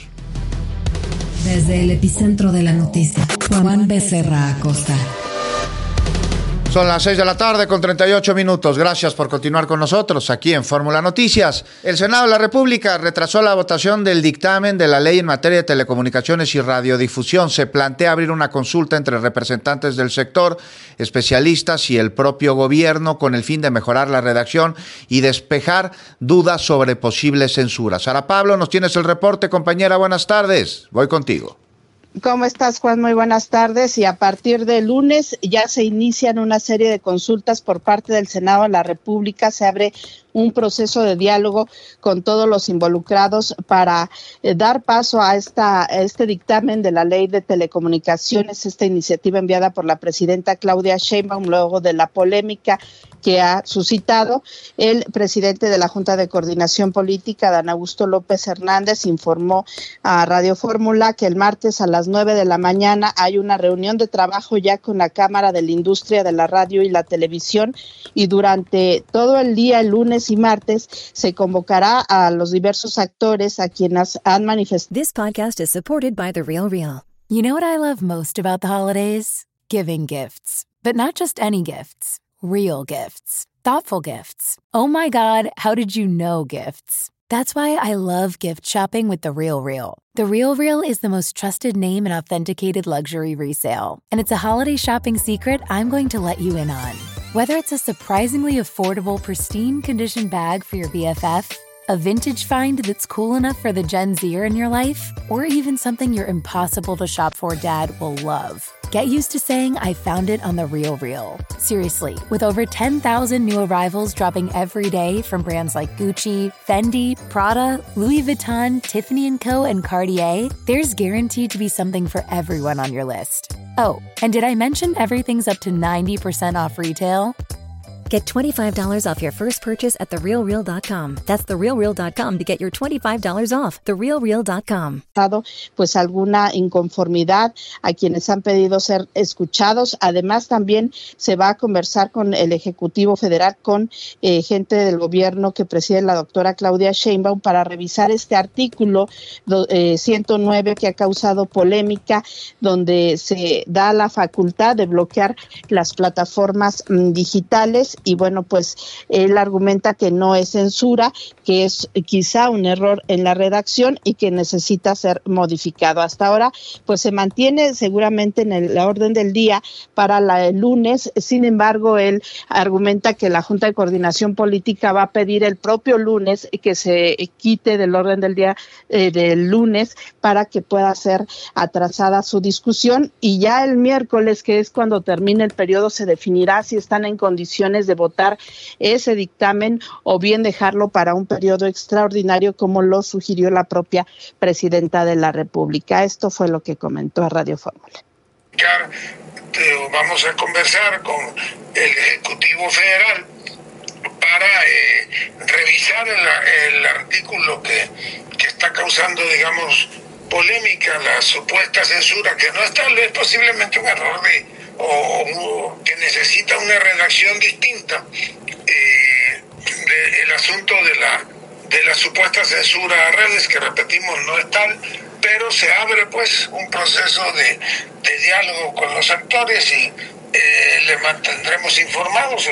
Desde el epicentro de la noticia, Juan Becerra Acosta. Son las seis de la tarde con treinta y ocho minutos. Gracias por continuar con nosotros aquí en Fórmula Noticias. El Senado de la República retrasó la votación del dictamen de la ley en materia de telecomunicaciones y radiodifusión. Se plantea abrir una consulta entre representantes del sector, especialistas y el propio gobierno con el fin de mejorar la redacción y despejar dudas sobre posible censura. Sara Pablo, nos tienes el reporte, compañera. Buenas tardes. Voy contigo. ¿Cómo estás, Juan? Muy buenas tardes. Y a partir de lunes ya se inician una serie de consultas por parte del Senado de la República. Se abre un proceso de diálogo con todos los involucrados para eh, dar paso a, esta, a este dictamen de la Ley de Telecomunicaciones, esta iniciativa enviada por la presidenta Claudia Sheinbaum luego de la polémica que ha suscitado. El presidente de la Junta de Coordinación Política, Dan Augusto López Hernández, informó a Radio Fórmula que el martes a las nueve de la mañana hay una reunión de trabajo ya con la Cámara de la Industria de la Radio y la Televisión, y durante todo el día, el lunes y martes, se convocará a los diversos actores a quienes han manifestado. This podcast is supported by The Real Real. You know what I love most about the holidays? Giving gifts. But not just any gifts. Real gifts. Thoughtful gifts. Oh my God, how did you know gifts? That's why I love gift shopping with The Real Real. The Real Real is the most trusted name in authenticated luxury resale. And it's a holiday shopping secret I'm going to let you in on. Whether it's a surprisingly affordable, pristine condition bag for your B F F, a vintage find that's cool enough for the Gen Zer in your life, or even something your impossible to shop for dad will love. Get used to saying I found it on The Real Real. Seriously, with over ten thousand new arrivals dropping every day from brands like Gucci, Fendi, Prada, Louis Vuitton, Tiffany and Co, and Cartier, there's guaranteed to be something for everyone on your list. Oh, and did I mention everything's up to ninety percent off retail? Get twenty-five dollars off your first purchase at the real real dot com. That's the real real dot com to get your twenty-five dollars off. the real real dot com. Pues alguna inconformidad a quienes han pedido ser escuchados. Además, también se va a conversar con el Ejecutivo Federal, con eh, gente del gobierno que preside la doctora Claudia Sheinbaum, para revisar este artículo eh, ciento nueve que ha causado polémica, donde se da la facultad de bloquear las plataformas mm, digitales y bueno, pues él argumenta que no es censura, que es quizá un error en la redacción y que necesita ser modificado. Hasta ahora, pues se mantiene seguramente en el, la orden del día para la, el lunes. Sin embargo, él argumenta que la Junta de Coordinación Política va a pedir el propio lunes que se quite del orden del día eh, del lunes para que pueda ser atrasada su discusión, y ya el miércoles, que es cuando termine el periodo, se definirá si están en condiciones de votar ese dictamen o bien dejarlo para un periodo extraordinario, como lo sugirió la propia presidenta de la República. Esto fue lo que comentó a Radio Fórmula. Vamos a conversar con el Ejecutivo Federal para eh, revisar el, el artículo que, que está causando, digamos, polémica, la supuesta censura, que no es tal vez posiblemente un error de, o, o que necesita una redacción distinta, eh, de, el asunto de la, de la supuesta censura a redes, que repetimos no es tal, pero se abre pues un proceso de, de diálogo con los actores y eh, le mantendremos informados.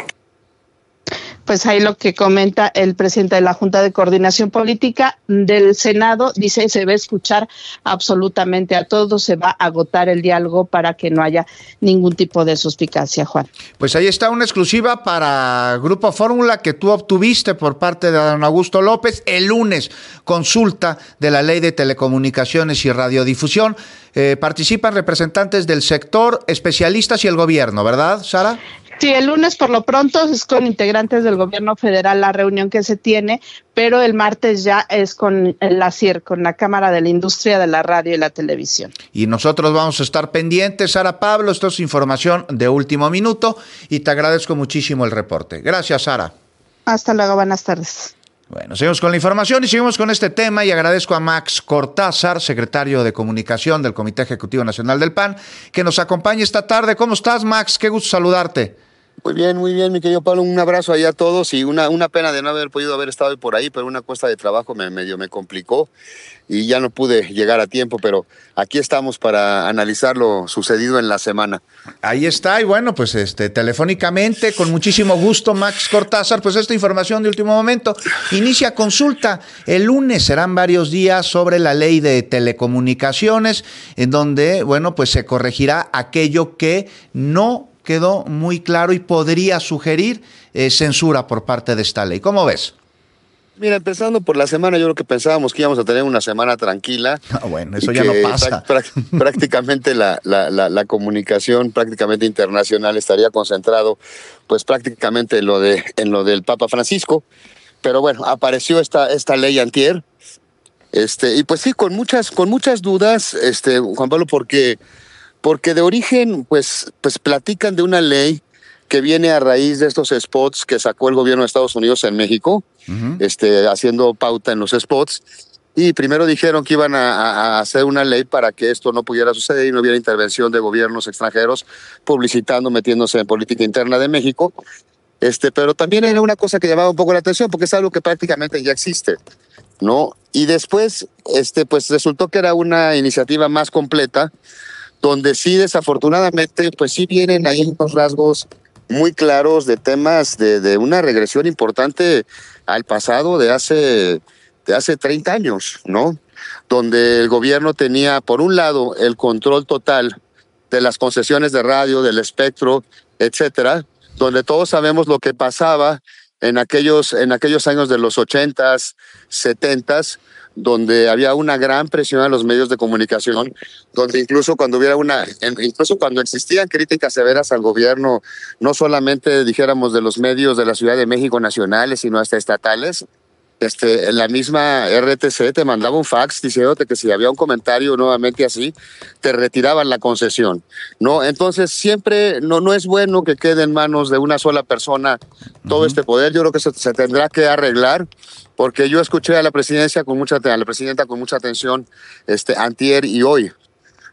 Pues ahí lo que comenta el presidente de la Junta de Coordinación Política del Senado, dice, se va a escuchar absolutamente a todos, se va a agotar el diálogo para que no haya ningún tipo de suspicacia, Juan. Pues ahí está una exclusiva para Grupo Fórmula que tú obtuviste por parte de don Augusto López. El lunes, consulta de la Ley de Telecomunicaciones y Radiodifusión. Eh, participan representantes del sector, especialistas y el gobierno, ¿verdad, Sara? Sí, el lunes por lo pronto es con integrantes del gobierno federal la reunión que se tiene, pero el martes ya es con la C I R, con la Cámara de la Industria de la Radio y la Televisión. Y nosotros vamos a estar pendientes, Sara Pablo, esto es información de último minuto y te agradezco muchísimo el reporte. Gracias, Sara. Hasta luego, buenas tardes. Bueno, seguimos con la información y seguimos con este tema y agradezco a Max Cortázar, secretario de Comunicación del Comité Ejecutivo Nacional del P A N, que nos acompaña esta tarde. ¿Cómo estás, Max? Qué gusto saludarte. Muy bien, muy bien, mi querido Pablo, un abrazo allá a todos y una, una pena de no haber podido haber estado hoy por ahí, pero una cuesta de trabajo me medio me complicó y ya no pude llegar a tiempo, pero aquí estamos para analizar lo sucedido en la semana. Ahí está, y bueno, pues este telefónicamente, con muchísimo gusto, Max Cortázar, pues esta información de último momento. Inicia consulta el lunes, serán varios días sobre la ley de telecomunicaciones, en donde, bueno, pues se corregirá aquello que no quedó muy claro y podría sugerir eh, censura por parte de esta ley. ¿Cómo ves? Mira, empezando por la semana, yo creo que pensábamos que íbamos a tener una semana tranquila. Ah, bueno, eso ya no pasa. Prácticamente la, la, la, la comunicación prácticamente internacional estaría concentrado pues prácticamente en lo, de, en lo del Papa Francisco. Pero bueno, apareció esta, esta ley antier. Este, y pues sí, con muchas, con muchas dudas, este, Juan Pablo, porque... Porque de origen, pues, pues platican de una ley que viene a raíz de estos spots que sacó el gobierno de Estados Unidos en México, uh-huh. este, haciendo pauta en los spots. Y primero dijeron que iban a, a hacer una ley para que esto no pudiera suceder y no hubiera intervención de gobiernos extranjeros publicitando, metiéndose en política interna de México. Este, pero también era una cosa que llamaba un poco la atención porque es algo que prácticamente ya existe, ¿no? Y después, este, pues resultó que era una iniciativa más completa, donde sí, desafortunadamente, pues sí vienen ahí unos rasgos muy claros de temas de, de una regresión importante al pasado de hace, de hace treinta años, ¿no? Donde el gobierno tenía, por un lado, el control total de las concesiones de radio, del espectro, etcétera, donde todos sabemos lo que pasaba en aquellos, en aquellos años de los ochentas, setentas, donde había una gran presión a los medios de comunicación, donde incluso cuando hubiera una, incluso cuando existían críticas severas al gobierno, no solamente dijéramos de los medios de la Ciudad de México nacionales, sino hasta estatales, este, en la misma R T C te mandaba un fax diciéndote que si había un comentario nuevamente así, te retiraban la concesión, ¿no? Entonces siempre no, no es bueno que quede en manos de una sola persona todo uh-huh. este poder. Yo creo que se, se tendrá que arreglar, porque yo escuché a la presidencia con mucha a la presidenta con mucha atención este antier y hoy,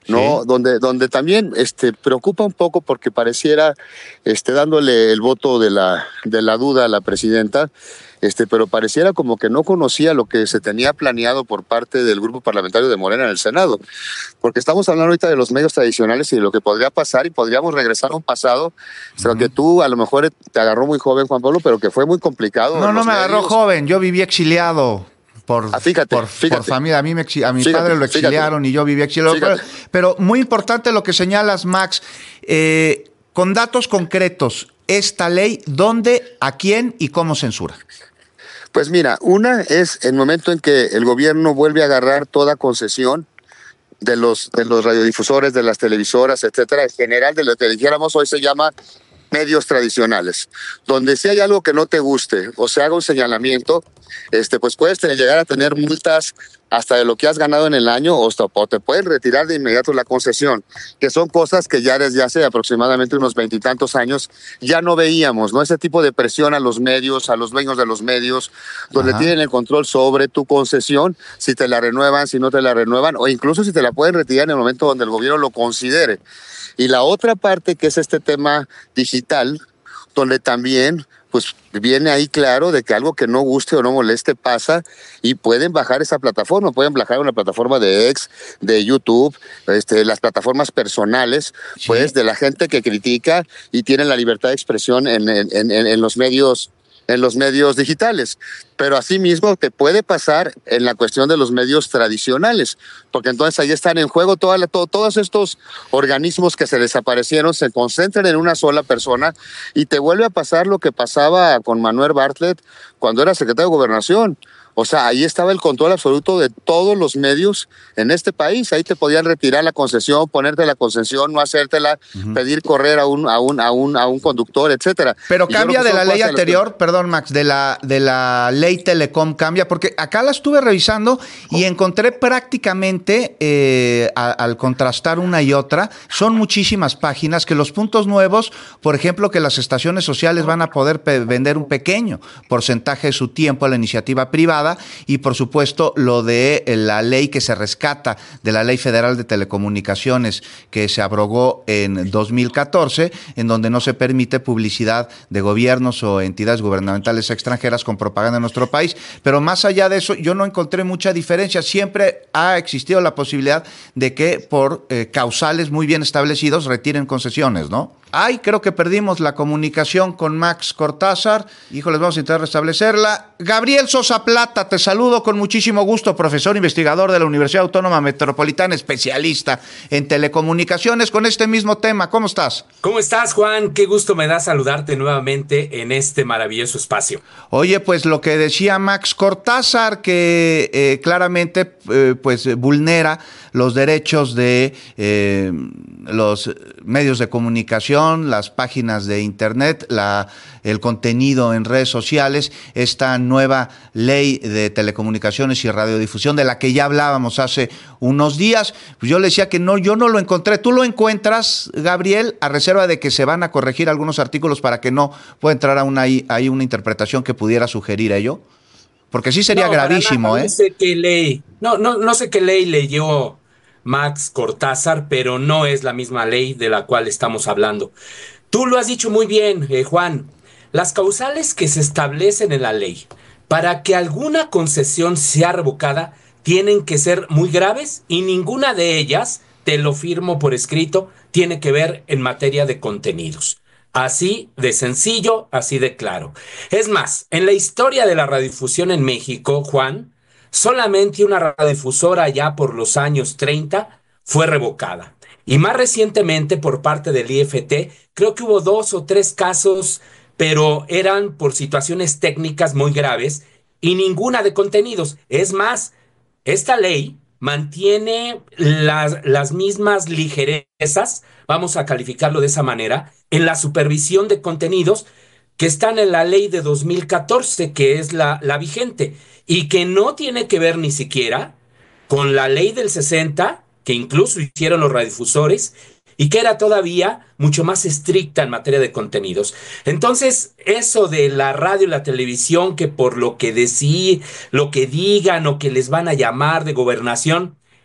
¿no? Sí. Donde, donde también este, preocupa un poco porque pareciera, este, dándole el voto de la, de la duda a la presidenta, este, pero pareciera como que no conocía lo que se tenía planeado por parte del grupo parlamentario de Morena en el Senado. Porque estamos hablando ahorita de los medios tradicionales y de lo que podría pasar, y podríamos regresar a un pasado, uh-huh. o sea, que tú a lo mejor te agarró muy joven, Juan Pablo, pero que fue muy complicado. No, no me medios. agarró joven, yo viví exiliado. Por, ah, fíjate, por, fíjate. por familia, a mí me, a mi fíjate, padre lo exiliaron fíjate. y yo viví exiliado. Pero, pero muy importante lo que señalas, Max, eh, con datos concretos, esta ley, ¿dónde, a quién y cómo censura? Pues mira, una es el momento en que el gobierno vuelve a agarrar toda concesión de los, de los radiodifusores, de las televisoras, etcétera, en general de lo que dijéramos hoy se llama medios tradicionales, donde si hay algo que no te guste o se haga un señalamiento, este, pues puedes llegar a tener multas hasta de lo que has ganado en el año o, o te pueden retirar de inmediato la concesión, que son cosas que ya desde hace aproximadamente unos veintitantos años ya no veíamos, ¿no? Ese tipo de presión a los medios, a los dueños de los medios, donde Ajá. tienen el control sobre tu concesión, si te la renuevan, si no te la renuevan, o incluso si te la pueden retirar en el momento donde el gobierno lo considere. Y la otra parte, que es este tema digital, donde también pues viene ahí claro de que algo que no guste o no moleste pasa y pueden bajar esa plataforma, pueden bajar una plataforma de X, de YouTube, este, las plataformas personales, sí. pues de la gente que critica y tiene la libertad de expresión en, en, en, en los medios en los medios digitales, pero asimismo te puede pasar en la cuestión de los medios tradicionales, porque entonces ahí están en juego toda la, to, todos estos organismos que se desaparecieron, se concentran en una sola persona y te vuelve a pasar lo que pasaba con Manuel Bartlett cuando era secretario de Gobernación. O sea, ahí estaba el control absoluto de todos los medios en este país. Ahí te podían retirar la concesión, ponerte la concesión, no hacértela, uh-huh. pedir correr a un, a un, a un, a un conductor, etcétera. Pero y cambia de la ley anterior, que... perdón, Max, de la, de la ley Telecom cambia, porque acá la estuve revisando y encontré prácticamente, eh, a, al contrastar una y otra, son muchísimas páginas que los puntos nuevos, por ejemplo, que las estaciones sociales van a poder pe- vender un pequeño porcentaje de su tiempo a la iniciativa privada. Y por supuesto lo de la ley que se rescata de la Ley Federal de Telecomunicaciones que se abrogó en dos mil catorce, en donde no se permite publicidad de gobiernos o entidades gubernamentales extranjeras con propaganda en nuestro país. Pero más allá de eso, yo no encontré mucha diferencia. Siempre ha existido la posibilidad de que por eh, causales muy bien establecidos retiren concesiones, ¿no? Ay, creo que perdimos la comunicación con Max Cortázar. Híjoles, vamos a intentar restablecerla. Gabriel Sosa Plata, te saludo con muchísimo gusto, profesor investigador de la Universidad Autónoma Metropolitana, especialista en telecomunicaciones, con este mismo tema. ¿Cómo estás? ¿Cómo estás, Juan? Qué gusto me da saludarte nuevamente en este maravilloso espacio. Oye, pues lo que decía Max Cortázar, que eh, claramente eh, pues vulnera los derechos de eh, los medios de comunicación, las páginas de internet, la, el contenido en redes sociales, esta nueva ley de telecomunicaciones y radiodifusión de la que ya hablábamos hace unos días. Pues yo le decía que no, yo no lo encontré. ¿Tú lo encuentras, Gabriel, a reserva de que se van a corregir algunos artículos para que no pueda entrar a una, ahí una interpretación que pudiera sugerir ello? Porque sí sería no, gravísimo, nada, ¿eh? No sé qué ley, no, no, no sé qué ley leyó Max Cortázar, pero no es la misma ley de la cual estamos hablando. Tú lo has dicho muy bien, eh, Juan. Las causales que se establecen en la ley para que alguna concesión sea revocada tienen que ser muy graves y ninguna de ellas, te lo firmo por escrito, tiene que ver en materia de contenidos. Así de sencillo, así de claro. Es más, en la historia de la radiodifusión en México, Juan, solamente una radiodifusora ya por los años treinta fue revocada. Y más recientemente por parte del I F T, creo que hubo dos o tres casos, pero eran por situaciones técnicas muy graves y ninguna de contenidos. Es más, esta ley mantiene las, las mismas ligerezas, vamos a calificarlo de esa manera, en la supervisión de contenidos que están en la ley de dos mil catorce, que es la, la vigente, y que no tiene que ver ni siquiera con la ley del sesenta, que incluso hicieron los radiodifusores, y que era todavía mucho más estricta en materia de contenidos. Entonces, eso de la radio y la televisión, que por lo que decían, lo que digan o que les van a llamar de gobernación,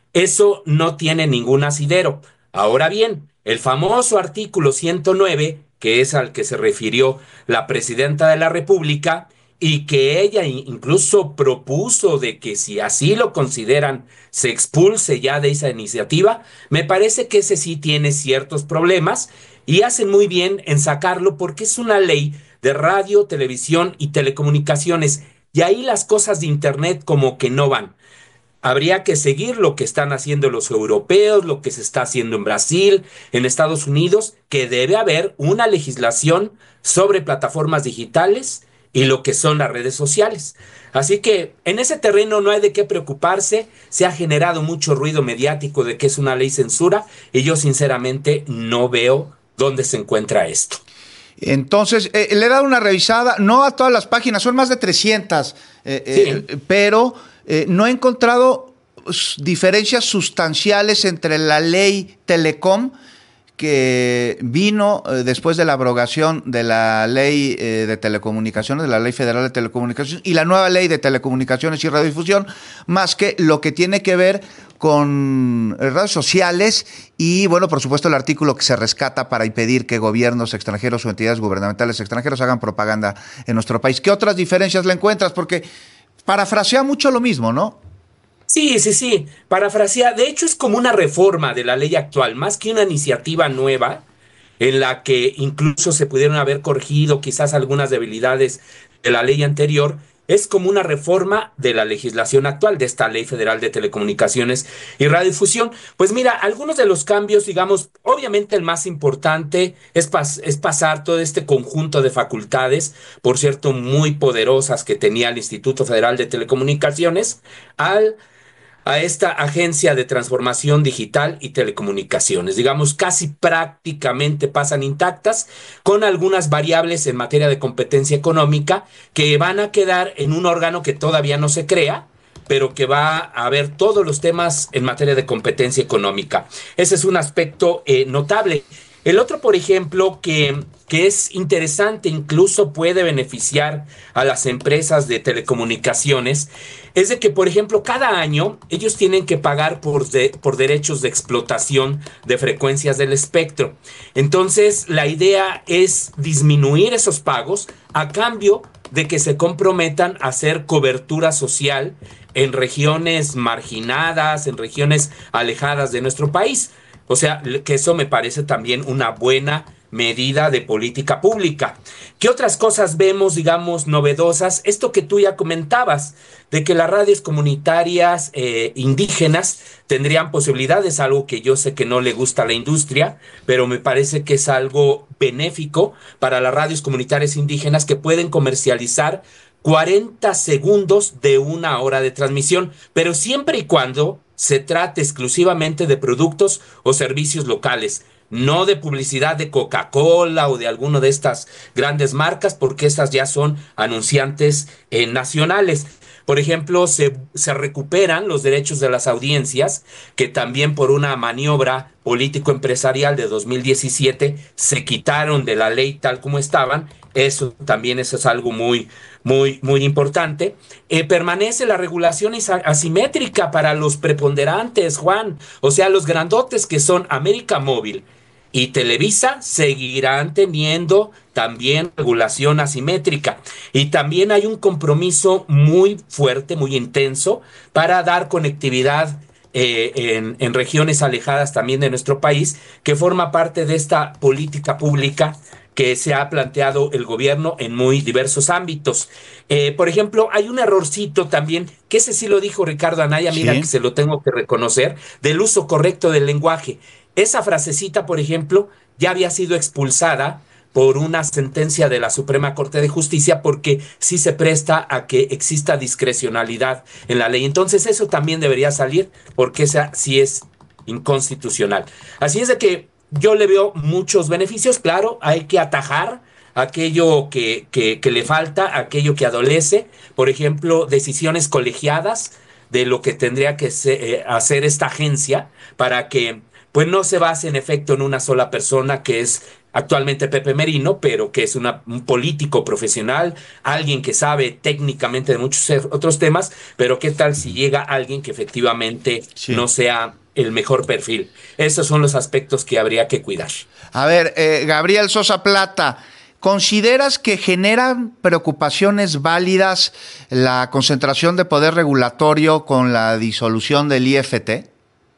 Eso no tiene ningún asidero. Ahora bien, el famoso artículo ciento nueve, que es al que se refirió la presidenta de la República, y que ella incluso propuso de que si así lo consideran se expulse ya de esa iniciativa, me parece que ese sí tiene ciertos problemas y hacen muy bien en sacarlo porque es una ley de radio, televisión y telecomunicaciones y ahí las cosas de Internet como que no van. Habría que seguir lo que están haciendo los europeos, lo que se está haciendo en Brasil, en Estados Unidos, que debe haber una legislación sobre plataformas digitales y lo que son las redes sociales. Así que en ese terreno no hay de qué preocuparse, se ha generado mucho ruido mediático de que es una ley censura y yo sinceramente no veo dónde se encuentra esto. Entonces, eh, le he dado una revisada, no a todas las páginas, son más de trescientas, eh, eh, sí. pero eh, no he encontrado diferencias sustanciales entre la ley Telecom, que vino eh, después de la abrogación de la ley eh, de telecomunicaciones, de la ley federal de telecomunicaciones y la nueva ley de telecomunicaciones y radiodifusión, más que lo que tiene que ver con redes sociales y, bueno, por supuesto, el artículo que se rescata para impedir que gobiernos extranjeros o entidades gubernamentales extranjeros hagan propaganda en nuestro país. ¿Qué otras diferencias le encuentras? Porque parafrasea mucho lo mismo, ¿no? Sí, sí, sí, parafrasea. De hecho, es como una reforma de la ley actual, más que una iniciativa nueva en la que incluso se pudieron haber corregido quizás algunas debilidades de la ley anterior. Es como una reforma de la legislación actual de esta Ley Federal de Telecomunicaciones y Radiodifusión. Pues mira, algunos de los cambios, digamos, obviamente el más importante es, pas- es pasar todo este conjunto de facultades, por cierto, muy poderosas que tenía el Instituto Federal de Telecomunicaciones, al a esta Agencia de Transformación Digital y Telecomunicaciones. Digamos, casi prácticamente pasan intactas, con algunas variables en materia de competencia económica que van a quedar en un órgano que todavía no se crea, pero que va a ver todos los temas en materia de competencia económica. Ese es un aspecto eh, notable. El otro, por ejemplo, que, que es interesante, incluso puede beneficiar a las empresas de telecomunicaciones, es de que, por ejemplo, cada año ellos tienen que pagar por, de, por derechos de explotación de frecuencias del espectro. Entonces, la idea es disminuir esos pagos a cambio de que se comprometan a hacer cobertura social en regiones marginadas, en regiones alejadas de nuestro país. O sea, que eso me parece también una buena medida de política pública. ¿Qué otras cosas vemos, digamos, novedosas? Esto que tú ya comentabas, de que las radios comunitarias eh, indígenas tendrían posibilidades, algo que yo sé que no le gusta a la industria, pero me parece que es algo benéfico para las radios comunitarias indígenas que pueden comercializar cuarenta segundos de una hora de transmisión, pero siempre y cuando se trate exclusivamente de productos o servicios locales, no de publicidad de Coca-Cola o de alguna de estas grandes marcas, porque estas ya son anunciantes eh, nacionales. Por ejemplo, se, se recuperan los derechos de las audiencias, que también por una maniobra político-empresarial de dos mil diecisiete se quitaron de la ley tal como estaban. Eso también eso es algo muy, muy, muy importante. Eh, permanece la regulación asimétrica para los preponderantes, Juan. O sea, los grandotes que son América Móvil y Televisa seguirán teniendo también regulación asimétrica. Y también hay un compromiso muy fuerte, muy intenso, para dar conectividad eh, en, en regiones alejadas también de nuestro país, que forma parte de esta política pública que se ha planteado el gobierno en muy diversos ámbitos. Eh, por ejemplo, hay un errorcito también, que ese sí lo dijo Ricardo Anaya, mira sí. que se lo tengo que reconocer, del uso correcto del lenguaje. Esa frasecita, por ejemplo, ya había sido expulsada por una sentencia de la Suprema Corte de Justicia porque sí se presta a que exista discrecionalidad en la ley. Entonces eso también debería salir porque esa sí es inconstitucional. Así es de que yo le veo muchos beneficios. Claro, hay que atajar aquello que, que, que le falta, aquello que adolece. Por ejemplo, decisiones colegiadas de lo que tendría que ser, eh, hacer esta agencia para que pues no se base en efecto en una sola persona que es actualmente Pepe Merino, pero que es una, un político profesional, alguien que sabe técnicamente de muchos otros temas, pero qué tal si llega alguien que efectivamente sí. no sea el mejor perfil. Esos son los aspectos que habría que cuidar. A ver, eh, Gabriel Sosa Plata, ¿consideras que generan preocupaciones válidas la concentración de poder regulatorio con la disolución del I F T?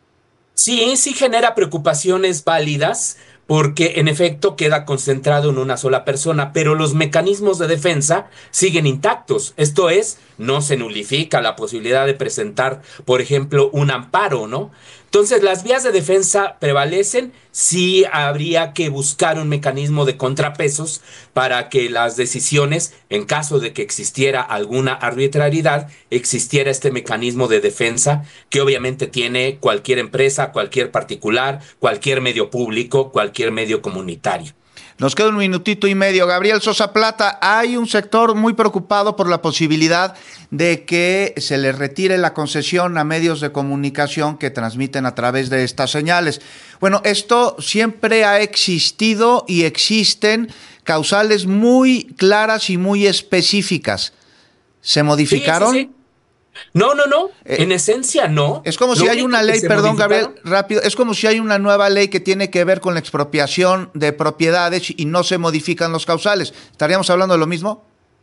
Sí, sí genera preocupaciones válidas porque en efecto queda concentrado en una sola persona, pero los mecanismos de defensa siguen intactos. Esto es, no se nulifica la posibilidad de presentar, por ejemplo, un amparo, ¿no? Entonces, las vías de defensa prevalecen, sí habría que buscar un mecanismo de contrapesos para que las decisiones, en caso de que existiera alguna arbitrariedad, existiera este mecanismo de defensa que obviamente tiene cualquier empresa, cualquier particular, cualquier medio público, cualquier medio comunitario. Nos queda un minutito y medio. Gabriel Sosa Plata, hay un sector muy preocupado por la posibilidad de que se le retire la concesión a medios de comunicación que transmiten a través de estas señales. Bueno, esto siempre ha existido y existen causales muy claras y muy específicas. ¿Se modificaron? Sí, sí, sí. No, no, no. Eh, en esencia, no. Es como Lo si hay una ley, perdón, Gabriel, rápido, es como si hay una nueva ley que tiene que ver con la expropiación de propiedades y no se modifican los causales. ¿Estaríamos hablando de lo mismo?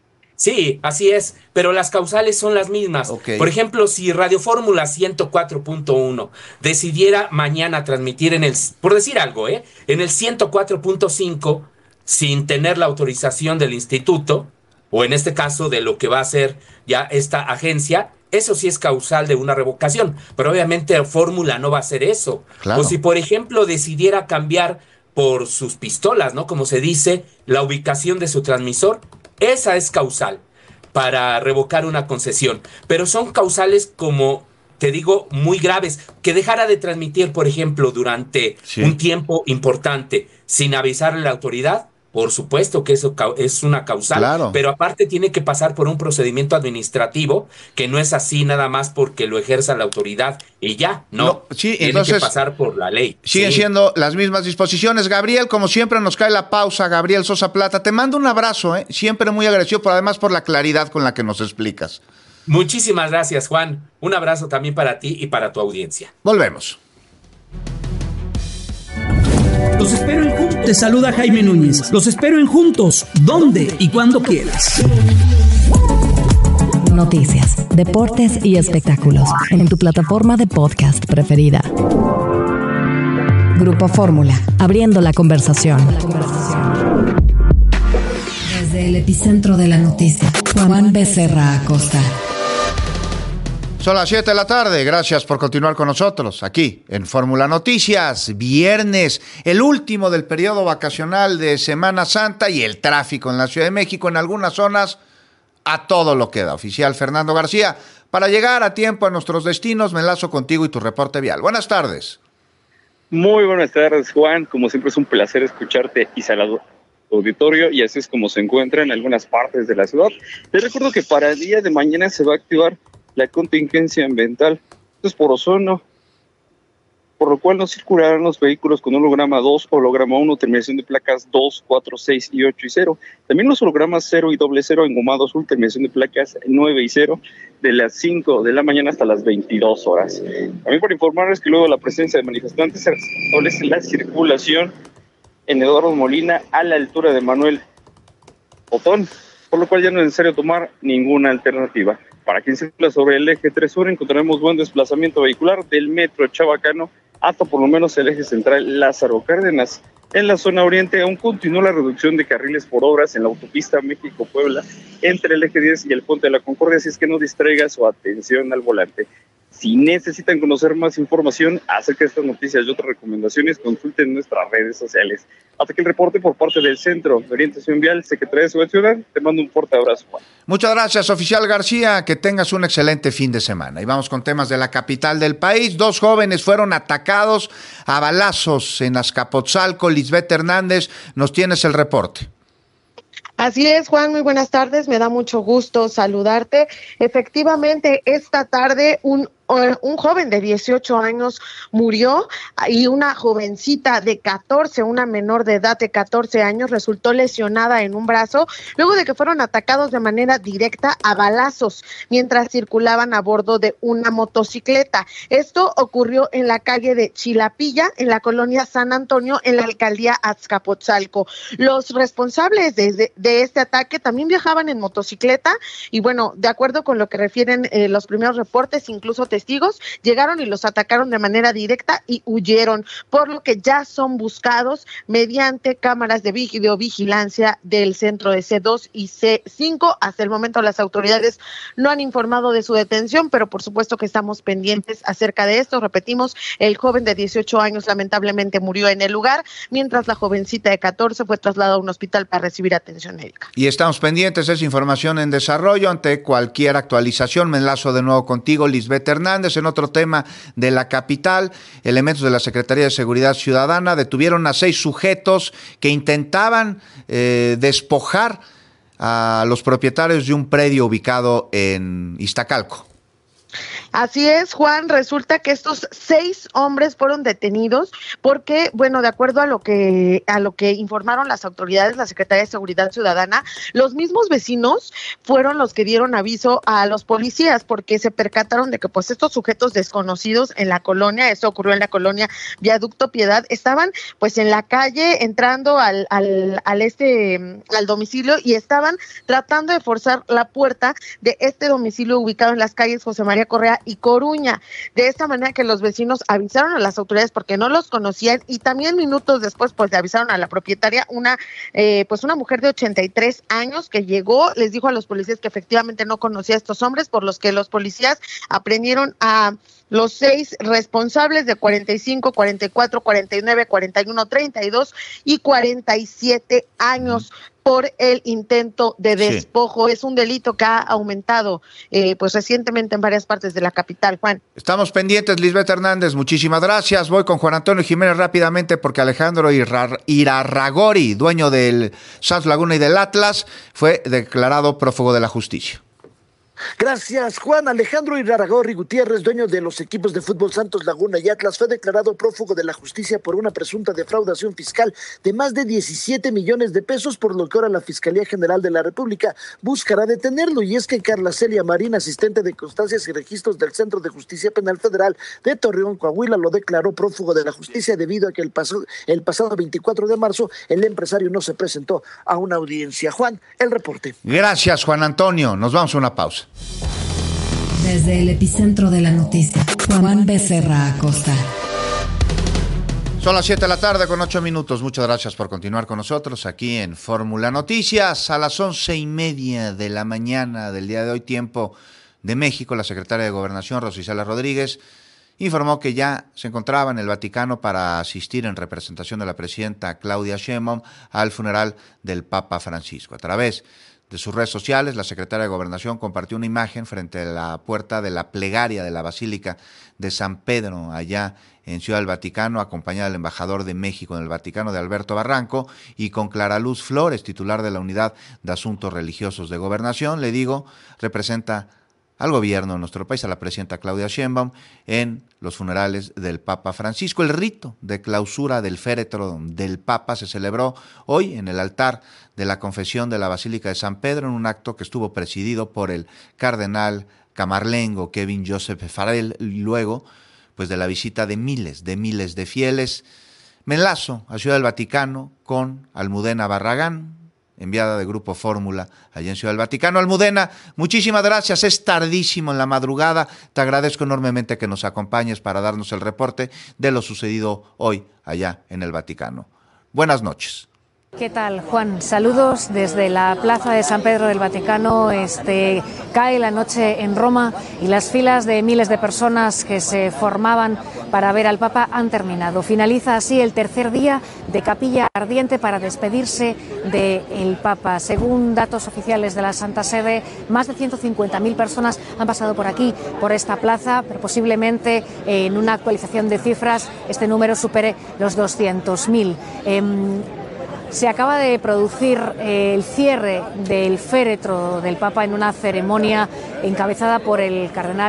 Sí, así es, pero las causales son las mismas. Okay. Por ejemplo, si Radio Fórmula ciento cuatro punto uno decidiera mañana transmitir en el, por decir algo, ¿eh? en el ciento cuatro punto cinco, sin tener la autorización del instituto, o en este caso de lo que va a hacer ya esta agencia, eso sí es causal de una revocación, pero obviamente Fórmula no va a hacer eso. Claro. O si, por ejemplo, decidiera cambiar por sus pistolas, ¿no? Como se dice, la ubicación de su transmisor, esa es causal para revocar una concesión. Pero son causales, como te digo, muy graves, que dejara de transmitir, por ejemplo, durante sí. un tiempo importante sin avisarle a la autoridad. Por supuesto que eso es una causal, claro. pero aparte tiene que pasar por un procedimiento administrativo que no es así nada más porque lo ejerza la autoridad y ya, no, no sí, tiene entonces, que pasar por la ley. Siguen sí. siendo las mismas disposiciones. Gabriel, como siempre nos cae la pausa, Gabriel Sosa Plata, te mando un abrazo, ¿eh? Siempre muy agradecido, pero además por la claridad con la que nos explicas. Muchísimas gracias, Juan. Un abrazo también para ti y para tu audiencia. Volvemos. Los espero en Juntos. Te saluda Jaime Núñez. Los espero en Juntos. ¿Dónde y cuando quieras? Noticias, deportes y espectáculos en tu plataforma de podcast preferida. Grupo Fórmula, abriendo la conversación. Desde el epicentro de la noticia, Juan Becerra Acosta. Son las siete de la tarde, gracias por continuar con nosotros aquí en Fórmula Noticias, viernes, el último del periodo vacacional de Semana Santa y el tráfico en la Ciudad de México en algunas zonas a todo lo que da. Oficial Fernando García, para llegar a tiempo a nuestros destinos me enlazo contigo y tu reporte vial. Buenas tardes. Muy buenas tardes, Juan, como siempre es un placer escucharte y saludar auditorio y así es como se encuentra en algunas partes de la ciudad. Te recuerdo que para el día de mañana se va a activar la contingencia ambiental, esto es por ozono, por lo cual no circularán los vehículos con holograma dos, holograma uno, terminación de placas dos, cuatro, seis y ocho y cero. También los hologramas cero y doble cero engomado azul, terminación de placas nueve y cero, de las cinco de la mañana hasta las veintidós horas. También por informarles que luego de la presencia de manifestantes se establece la circulación en Eduardo Molina a la altura de Manuel Otón, por lo cual ya no es necesario tomar ninguna alternativa. Para quien circula sobre el eje tres sur encontraremos buen desplazamiento vehicular del metro Chabacano hasta por lo menos el eje central Lázaro Cárdenas. En la zona oriente aún continúa la reducción de carriles por obras en la autopista México-Puebla entre el eje diez y el Puente de la Concordia, así es que no distraiga su atención al volante. Si necesitan conocer más información acerca de estas noticias y otras recomendaciones, consulten nuestras redes sociales. Hasta aquí el reporte por parte del Centro de Orientación Vial, Secretaría de Seguridad Ciudadana. Te mando un fuerte abrazo, Juan. Muchas gracias, oficial García. Que tengas un excelente fin de semana. Y vamos con temas de la capital del país. Dos jóvenes fueron atacados a balazos en Azcapotzalco. Lisbeth Hernández, nos tienes el reporte. Así es, Juan, muy buenas tardes, me da mucho gusto saludarte. Efectivamente, esta tarde un un joven de dieciocho años murió y una jovencita de catorce, una menor de edad de catorce años, resultó lesionada en un brazo luego de que fueron atacados de manera directa a balazos mientras circulaban a bordo de una motocicleta. Esto ocurrió en la calle de Chilapilla, en la colonia San Antonio, en la alcaldía Azcapotzalco. Los responsables de, de, de este ataque también viajaban en motocicleta y bueno, de acuerdo con lo que refieren eh, los primeros reportes, incluso testigos, llegaron y los atacaron de manera directa y huyeron, por lo que ya son buscados mediante cámaras de videovigilancia del centro de C dos y C cinco. Hasta el momento las autoridades no han informado de su detención, pero por supuesto que estamos pendientes acerca de esto. Repetimos, el joven de dieciocho años lamentablemente murió en el lugar, mientras la jovencita de catorce fue trasladada a un hospital para recibir atención médica. Y estamos pendientes de esa información en desarrollo. Ante cualquier actualización, me enlazo de nuevo contigo, Lisbeth Hernández. En otro tema de la capital, elementos de la Secretaría de Seguridad Ciudadana detuvieron a seis sujetos que intentaban eh, despojar a los propietarios de un predio ubicado en Iztacalco. Así es, Juan, resulta que estos seis hombres fueron detenidos porque, bueno, de acuerdo a lo que a lo que informaron las autoridades, la Secretaría de Seguridad Ciudadana, los mismos vecinos fueron los que dieron aviso a los policías porque se percataron de que pues estos sujetos desconocidos en la colonia, eso ocurrió en la colonia Viaducto Piedad, estaban pues en la calle entrando al, al, al este al domicilio y estaban tratando de forzar la puerta de este domicilio ubicado en las calles José María Correa y Coruña. De esta manera que los vecinos avisaron a las autoridades porque no los conocían y también minutos después pues le avisaron a la propietaria, una eh, pues una mujer de ochenta y tres años que llegó, les dijo a los policías que efectivamente no conocía a estos hombres, por los que los policías aprendieron a los seis responsables de cuarenta y cinco, cuarenta y cuatro, cuarenta y nueve, cuarenta y uno, treinta y dos y cuarenta y siete años por el intento de despojo. Sí. Es un delito que ha aumentado eh, pues recientemente en varias partes de la capital, Juan. Estamos pendientes, Lisbeth Hernández, muchísimas gracias. Voy con Juan Antonio Jiménez rápidamente porque Alejandro Irarrágorri, dueño del Santos Laguna y del Atlas, fue declarado prófugo de la justicia. Gracias, Juan. Alejandro Irarrágorri Gutiérrez, dueño de los equipos de fútbol Santos Laguna y Atlas, fue declarado prófugo de la justicia por una presunta defraudación fiscal de más de diecisiete millones de pesos, por lo que ahora la Fiscalía General de la República buscará detenerlo. Y es que Carla Celia Marín, asistente de constancias y registros del Centro de Justicia Penal Federal de Torreón, Coahuila, lo declaró prófugo de la justicia debido a que el, paso, el pasado veinticuatro de marzo el empresario no se presentó a una audiencia. Juan, el reporte. Gracias, Juan Antonio. Nos vamos a una pausa. Desde el epicentro de la noticia, Juan Becerra Acosta. Son las siete de la tarde con ocho minutos. Muchas gracias por continuar con nosotros aquí en Fórmula Noticias. A las once y media de la mañana del día de hoy, tiempo de México, la secretaria de Gobernación, Rosa Isela Rodríguez, informó que ya se encontraba en el Vaticano para asistir en representación de la presidenta Claudia Sheinbaum al funeral del Papa Francisco. A través de sus redes sociales, la secretaria de Gobernación compartió una imagen frente a la puerta de la plegaria de la Basílica de San Pedro, allá en Ciudad del Vaticano, acompañada del embajador de México en el Vaticano, de Alberto Barranco, y con Clara Luz Flores, titular de la Unidad de Asuntos Religiosos de Gobernación. Le digo, representa al gobierno de nuestro país, a la presidenta Claudia Sheinbaum, en los funerales del Papa Francisco. El rito de clausura del féretro del Papa se celebró hoy en el altar de la confesión de la Basílica de San Pedro, en un acto que estuvo presidido por el cardenal camarlengo Kevin Joseph Farrell, luego pues de la visita de miles, de miles de fieles. Me enlazo a Ciudad del Vaticano con Almudena Barragán, enviada de Grupo Fórmula allá en Ciudad del Vaticano. Almudena, muchísimas gracias, es tardísimo en la madrugada, te agradezco enormemente que nos acompañes para darnos el reporte de lo sucedido hoy allá en el Vaticano. Buenas noches. ¿Qué tal, Juan? Saludos desde la Plaza de San Pedro del Vaticano. Este, cae la noche en Roma y las filas de miles de personas que se formaban para ver al Papa han terminado. Finaliza así el tercer día de capilla ardiente para despedirse del Papa. Según datos oficiales de la Santa Sede, más de ciento cincuenta mil personas han pasado por aquí, por esta plaza, pero posiblemente eh, en una actualización de cifras este número supere los doscientos mil. Eh, Se acaba de producir eh, el cierre del féretro del Papa en una ceremonia encabezada por el cardenal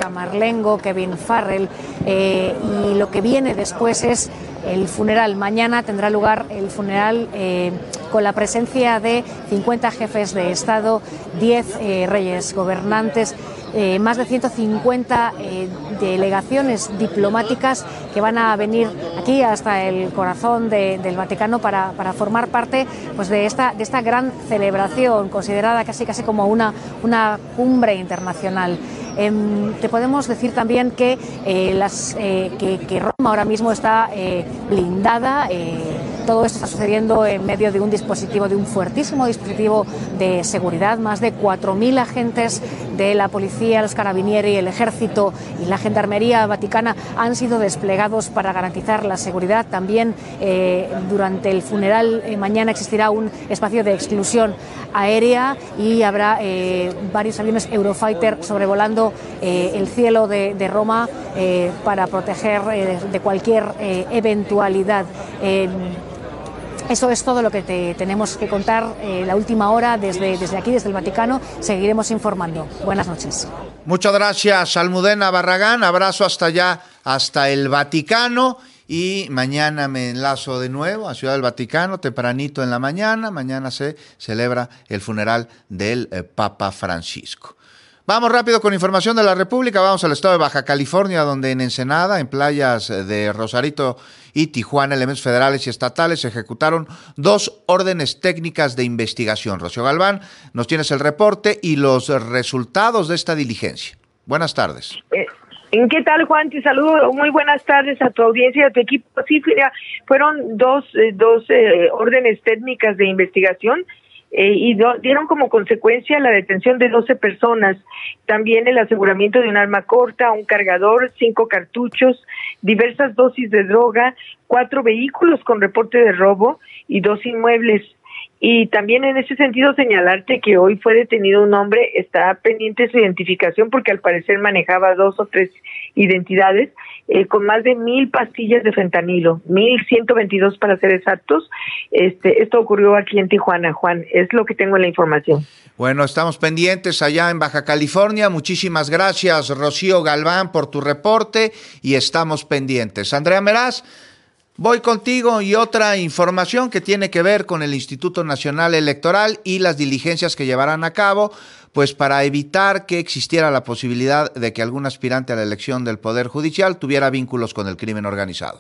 Camarlengo, Kevin Farrell, eh, y lo que viene después es el funeral. Mañana tendrá lugar el funeral eh, con la presencia de cincuenta jefes de Estado, diez eh, reyes gobernantes, eh, más de ciento cincuenta eh, delegaciones diplomáticas que van a venir aquí hasta el corazón de, del Vaticano para, para formar parte pues, de, esta, de esta gran celebración, considerada casi, casi como una, una cumbre internacional. Eh, te podemos decir también que, eh, las, eh, que, que Roma ahora mismo está eh, blindada. Eh, todo esto está sucediendo en medio de un dispositivo, de un fuertísimo dispositivo de seguridad. Más de cuatro mil agentes de la policía, los carabinieri, el ejército y la gendarmería vaticana han sido desplegados para garantizar la seguridad. También eh, durante el funeral eh, mañana existirá un espacio de exclusión aérea y habrá eh, varios aviones Eurofighter sobrevolando eh, el cielo de, de Roma eh, para proteger eh, de, de cualquier eh, eventualidad. Eh, Eso es todo lo que te tenemos que contar eh, la última hora desde, desde aquí, desde el Vaticano. Seguiremos informando. Buenas noches. Muchas gracias, Almudena Barragán. Abrazo hasta allá, hasta el Vaticano. Y mañana me enlazo de nuevo a Ciudad del Vaticano, tempranito en la mañana. Mañana se celebra el funeral del eh, Papa Francisco. Vamos rápido con información de la República. Vamos al estado de Baja California, donde en Ensenada, en playas de Rosarito y Tijuana, elementos federales y estatales ejecutaron dos órdenes técnicas de investigación. Rocío Galván, nos tienes el reporte y los resultados de esta diligencia. Buenas tardes. Eh. ¿Qué tal, Juan? Te saludo. Muy buenas tardes a tu audiencia y a tu equipo. Sí, fueron dos, eh, dos eh, órdenes técnicas de investigación eh, y do, dieron como consecuencia la detención de doce personas, también el aseguramiento de un arma corta, un cargador, cinco cartuchos, diversas dosis de droga, cuatro vehículos con reporte de robo y dos inmuebles. Y también en ese sentido señalarte que hoy fue detenido un hombre, está pendiente su identificación porque al parecer manejaba dos o tres identidades eh, con más de mil pastillas de fentanilo, mil ciento veintidós para ser exactos. Este, esto ocurrió aquí en Tijuana, Juan, es lo que tengo en la información. Bueno, estamos pendientes allá en Baja California. Muchísimas gracias, Rocío Galván, por tu reporte y estamos pendientes. Andrea Meraz, voy contigo y otra información que tiene que ver con el Instituto Nacional Electoral y las diligencias que llevarán a cabo, pues para evitar que existiera la posibilidad de que algún aspirante a la elección del Poder Judicial tuviera vínculos con el crimen organizado.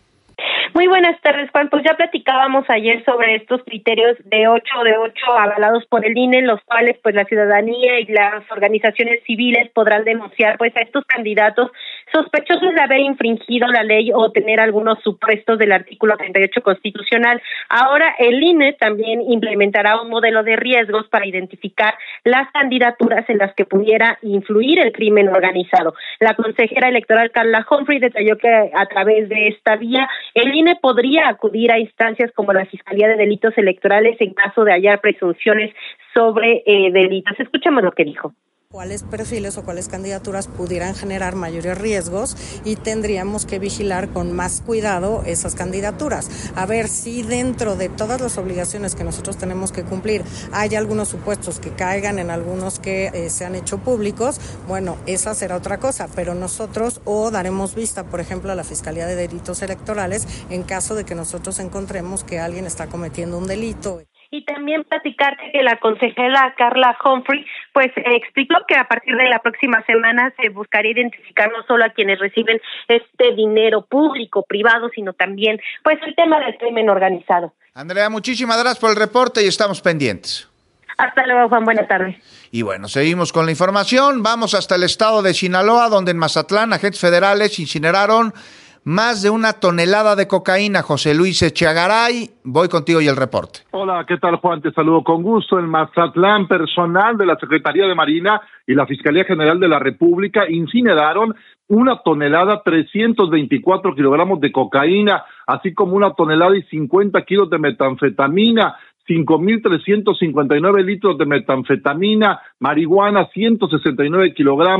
Muy buenas tardes, Juan. Pues ya platicábamos ayer sobre estos criterios de ocho de ocho avalados por el I N E, en los cuales pues la ciudadanía y las organizaciones civiles podrán denunciar pues a estos candidatos sospechosos de haber infringido la ley o tener algunos supuestos del artículo treinta y ocho constitucional. Ahora el I N E también implementará un modelo de riesgos para identificar las candidaturas en las que pudiera influir el crimen organizado. La consejera electoral Carla Humphrey detalló que a través de esta vía el I N E podría acudir a instancias como la Fiscalía de Delitos Electorales en caso de hallar presunciones sobre eh, delitos. Escuchamos lo que dijo. Cuáles perfiles o cuáles candidaturas pudieran generar mayores riesgos y tendríamos que vigilar con más cuidado esas candidaturas. A ver si dentro de todas las obligaciones que nosotros tenemos que cumplir hay algunos supuestos que caigan en algunos que eh, se han hecho públicos. Bueno, esa será otra cosa, pero nosotros o daremos vista, por ejemplo, a la Fiscalía de Delitos Electorales en caso de que nosotros encontremos que alguien está cometiendo un delito. Y también platicarte que la consejera Carla Humphrey pues eh, explicó que a partir de la próxima semana se buscaría identificar no solo a quienes reciben este dinero público, privado, sino también pues el tema del crimen organizado. Andrea, muchísimas gracias por el reporte y estamos pendientes. Hasta luego, Juan, buenas tardes. Y bueno, seguimos con la información. Vamos hasta el estado de Sinaloa, donde en Mazatlán agentes federales incineraron más de una tonelada de cocaína. José Luis Echegaray, voy contigo y el reporte. Hola, ¿qué tal, Juan? Te saludo con gusto. En Mazatlán, personal de la Secretaría de Marina y la Fiscalía General de la República incineraron una tonelada, trescientos veinticuatro kilogramos de cocaína, así como una tonelada y cincuenta kilos de metanfetamina, cinco mil trescientos cincuenta y nueve litros de metanfetamina, marihuana, ciento sesenta y nueve kilogramos,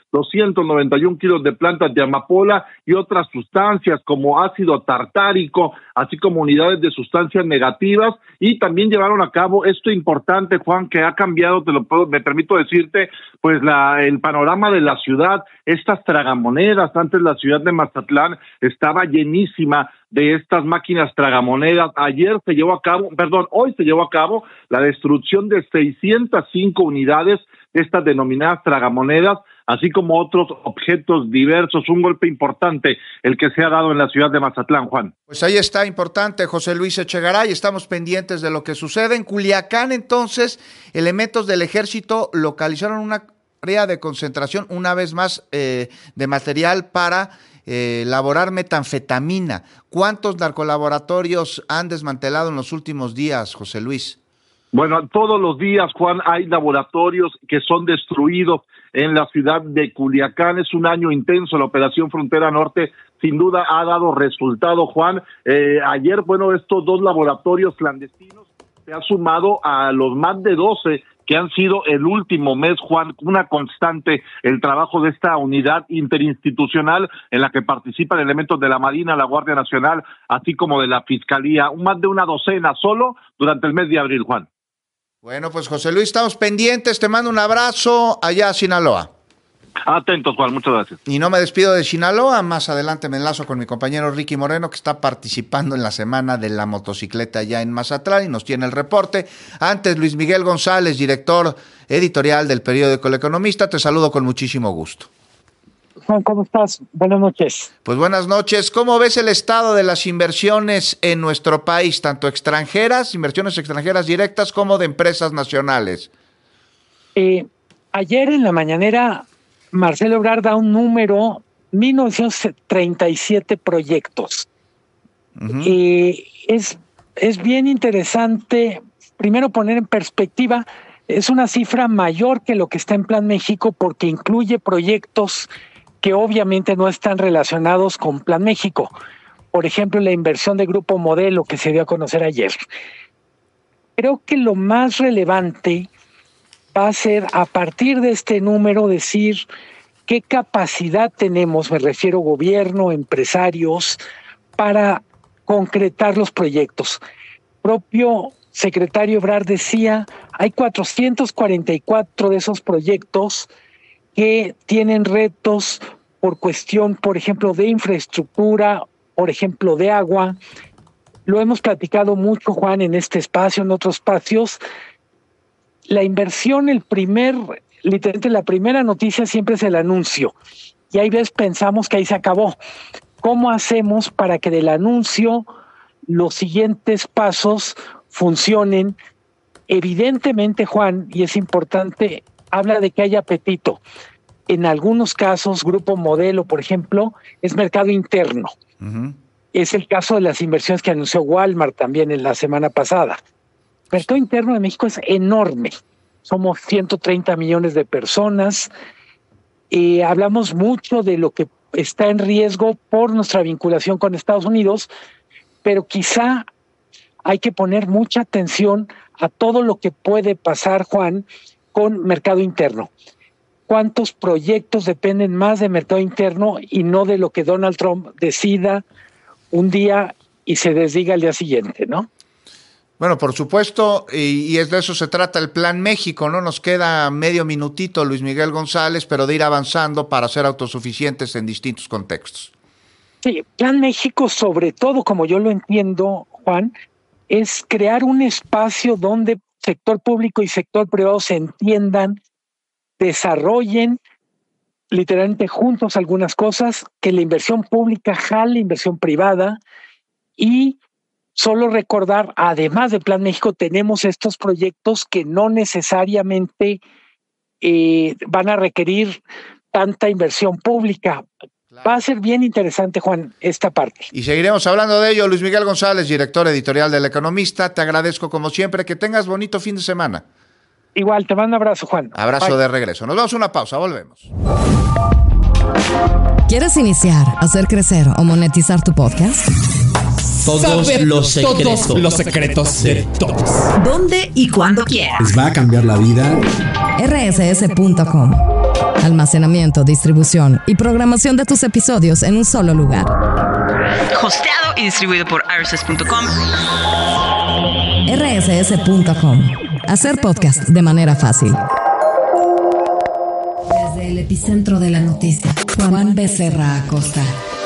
doscientos noventa y un kilos de plantas de amapola y otras sustancias como ácido tartárico, así como unidades de sustancias negativas, y también llevaron a cabo esto importante, Juan, que ha cambiado, te lo puedo, me permito decirte, pues la el panorama de la ciudad, estas tragamonedas. Antes la ciudad de Mazatlán estaba llenísima de estas máquinas tragamonedas. Ayer se llevó a cabo, perdón, hoy se llevó a cabo la destrucción de seiscientas cinco unidades de estas denominadas tragamonedas, así como otros objetos diversos. Un golpe importante el que se ha dado en la ciudad de Mazatlán, Juan. Pues ahí está, importante, José Luis Echegaray. Estamos pendientes de lo que sucede. En Culiacán, entonces, elementos del ejército localizaron una área de concentración, una vez más, eh, de material para eh, elaborar metanfetamina. ¿Cuántos narcolaboratorios han desmantelado en los últimos días, José Luis? Bueno, todos los días, Juan, hay laboratorios que son destruidos en la ciudad de Culiacán. Es un año intenso. La Operación Frontera Norte sin duda ha dado resultado, Juan. Eh, ayer, bueno, estos dos laboratorios clandestinos se han sumado a los más de doce que han sido el último mes, Juan, una constante el trabajo de esta unidad interinstitucional en la que participan elementos de la Marina, la Guardia Nacional, así como de la Fiscalía, más de una docena solo durante el mes de abril, Juan. Bueno, pues José Luis, estamos pendientes, te mando un abrazo allá a Sinaloa. Atentos, Juan, muchas gracias. Y no me despido de Sinaloa, más adelante me enlazo con mi compañero Ricky Moreno, que está participando en la Semana de la Motocicleta allá en Mazatlán y nos tiene el reporte. Antes, Luis Miguel González, director editorial del periódico El Economista, te saludo con muchísimo gusto. Juan, ¿cómo estás? Buenas noches. Pues buenas noches. ¿Cómo ves el estado de las inversiones en nuestro país, tanto extranjeras, inversiones extranjeras directas, como de empresas nacionales? Eh, ayer en la mañanera, Marcelo Ebrard da un número, mil novecientos treinta y siete proyectos. Uh-huh. Eh, es, es bien interesante, primero poner en perspectiva, es una cifra mayor que lo que está en Plan México porque incluye proyectos que obviamente no están relacionados con Plan México. Por ejemplo, la inversión de Grupo Modelo que se dio a conocer ayer. Creo que lo más relevante va a ser, a partir de este número, decir qué capacidad tenemos, me refiero gobierno, empresarios, para concretar los proyectos. Propio secretario Ebrard decía, hay cuatrocientos cuarenta y cuatro de esos proyectos que tienen retos por cuestión, por ejemplo, de infraestructura, por ejemplo, de agua. Lo hemos platicado mucho, Juan, en este espacio, en otros espacios. La inversión, el primer, literalmente la primera noticia siempre es el anuncio. Y ahí ves, pensamos que ahí se acabó. ¿Cómo hacemos para que del anuncio los siguientes pasos funcionen? Evidentemente, Juan, y es importante, habla de que hay apetito. En algunos casos, Grupo Modelo, por ejemplo, es mercado interno. Uh-huh. Es el caso de las inversiones que anunció Walmart también en la semana pasada. El mercado interno de México es enorme. Somos ciento treinta millones de personas. Eh, hablamos mucho de lo que está en riesgo por nuestra vinculación con Estados Unidos, pero quizá hay que poner mucha atención a todo lo que puede pasar, Juan, con mercado interno. ¿Cuántos proyectos dependen más de mercado interno y no de lo que Donald Trump decida un día y se desdiga al día siguiente, ¿no? Bueno, por supuesto, y, y es de eso se trata el Plan México, ¿no? Nos queda medio minutito, Luis Miguel González, pero de ir avanzando para ser autosuficientes en distintos contextos. Sí, Plan México, sobre todo, como yo lo entiendo, Juan, es crear un espacio donde sector público y sector privado se entiendan, desarrollen literalmente juntos algunas cosas, que la inversión pública jale inversión privada. Y solo recordar, además de Plan México, tenemos estos proyectos que no necesariamente eh, van a requerir tanta inversión pública. Claro. Va a ser bien interesante, Juan, esta parte. Y seguiremos hablando de ello. Luis Miguel González, director editorial del Economista, te agradezco como siempre. Que tengas bonito fin de semana. Igual, te mando un abrazo, Juan. Abrazo Bye. De regreso. Nos vamos a una pausa, volvemos. ¿Quieres iniciar, hacer crecer o monetizar tu podcast? Todos Saber los secretos. Todos los secretos de todos. ¿Dónde y cuándo quieras? Les va a cambiar la vida. R S S punto com. Almacenamiento, distribución y programación de tus episodios en un solo lugar. Hosteado y distribuido por R S S punto com. R S S punto com. Hacer podcast de manera fácil. Desde el epicentro de la noticia, Juan Becerra Acosta.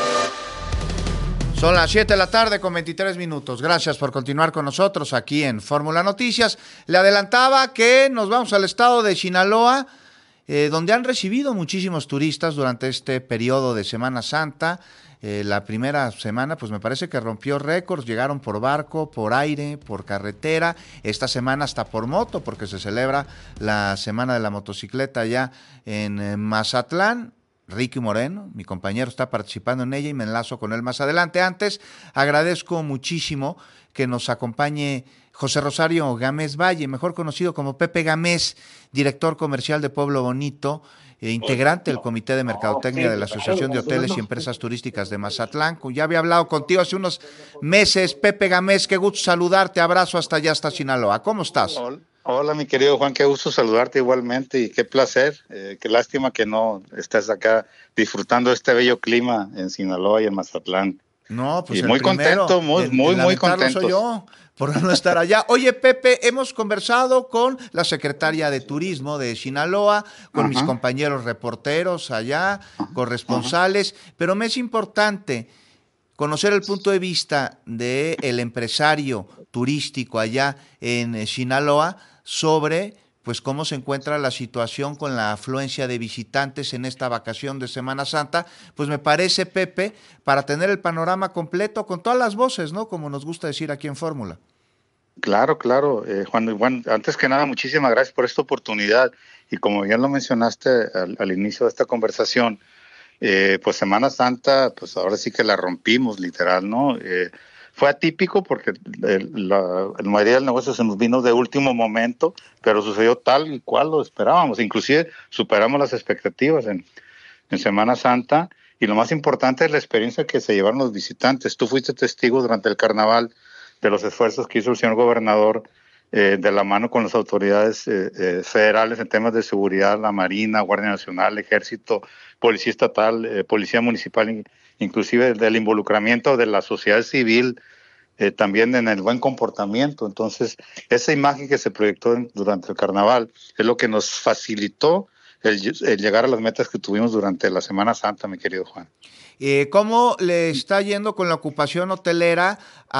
Son las siete de la tarde con veintitrés minutos. Gracias por continuar con nosotros aquí en Fórmula Noticias. Le adelantaba que nos vamos al estado de Sinaloa, eh, donde han recibido muchísimos turistas durante este periodo de Semana Santa. Eh, la primera semana, pues me parece que rompió récords. Llegaron por barco, por aire, por carretera. Esta semana hasta por moto, porque se celebra la Semana de la Motocicleta allá en eh, Mazatlán. Ricky Moreno, mi compañero, está participando en ella y me enlazo con él más adelante. Antes, agradezco muchísimo que nos acompañe José Rosario Gámez Valle, mejor conocido como Pepe Gámez, director comercial de Pueblo Bonito, e integrante del Comité de Mercadotecnia de la Asociación de Hoteles y Empresas Turísticas de Mazatlán. Ya había hablado contigo hace unos meses. Pepe Gámez, qué gusto saludarte, abrazo hasta allá, hasta Sinaloa. ¿Cómo estás? Hola. Hola, mi querido Juan, qué gusto saludarte igualmente y qué placer, eh, qué lástima que no estés acá disfrutando este bello clima en Sinaloa y en Mazatlán. No, pues y el muy primero, contento, muy, en, muy, en muy contento. Soy yo por no estar allá. Oye, Pepe, hemos conversado con la secretaria de Turismo de Sinaloa, con Ajá. mis compañeros reporteros allá, Ajá. corresponsales, Ajá. pero me es importante conocer el punto de vista del empresario turístico allá en Sinaloa sobre pues cómo se encuentra la situación con la afluencia de visitantes en esta vacación de Semana Santa. Pues me parece, Pepe, para tener el panorama completo con todas las voces, ¿no? Como nos gusta decir aquí en Fórmula. Claro, claro, eh, Juan, Juan, antes que nada, muchísimas gracias por esta oportunidad. Y como bien lo mencionaste al, al inicio de esta conversación, eh, pues Semana Santa, pues ahora sí que la rompimos, literal, ¿no? Eh, Fue atípico porque el, la, la mayoría del negocio se nos vino de último momento, pero sucedió tal y cual lo esperábamos. Inclusive superamos las expectativas en, en Semana Santa. Y lo más importante es la experiencia que se llevaron los visitantes. Tú fuiste testigo durante el carnaval de los esfuerzos que hizo el señor gobernador eh, de la mano con las autoridades eh, eh, federales en temas de seguridad, la Marina, Guardia Nacional, Ejército, Policía Estatal, eh, Policía Municipal, inclusive del involucramiento de la sociedad civil, eh, también en el buen comportamiento. Entonces, esa imagen que se proyectó en, durante el carnaval es lo que nos facilitó el, el llegar a las metas que tuvimos durante la Semana Santa, mi querido Juan. Eh, ¿Cómo le está yendo con la ocupación hotelera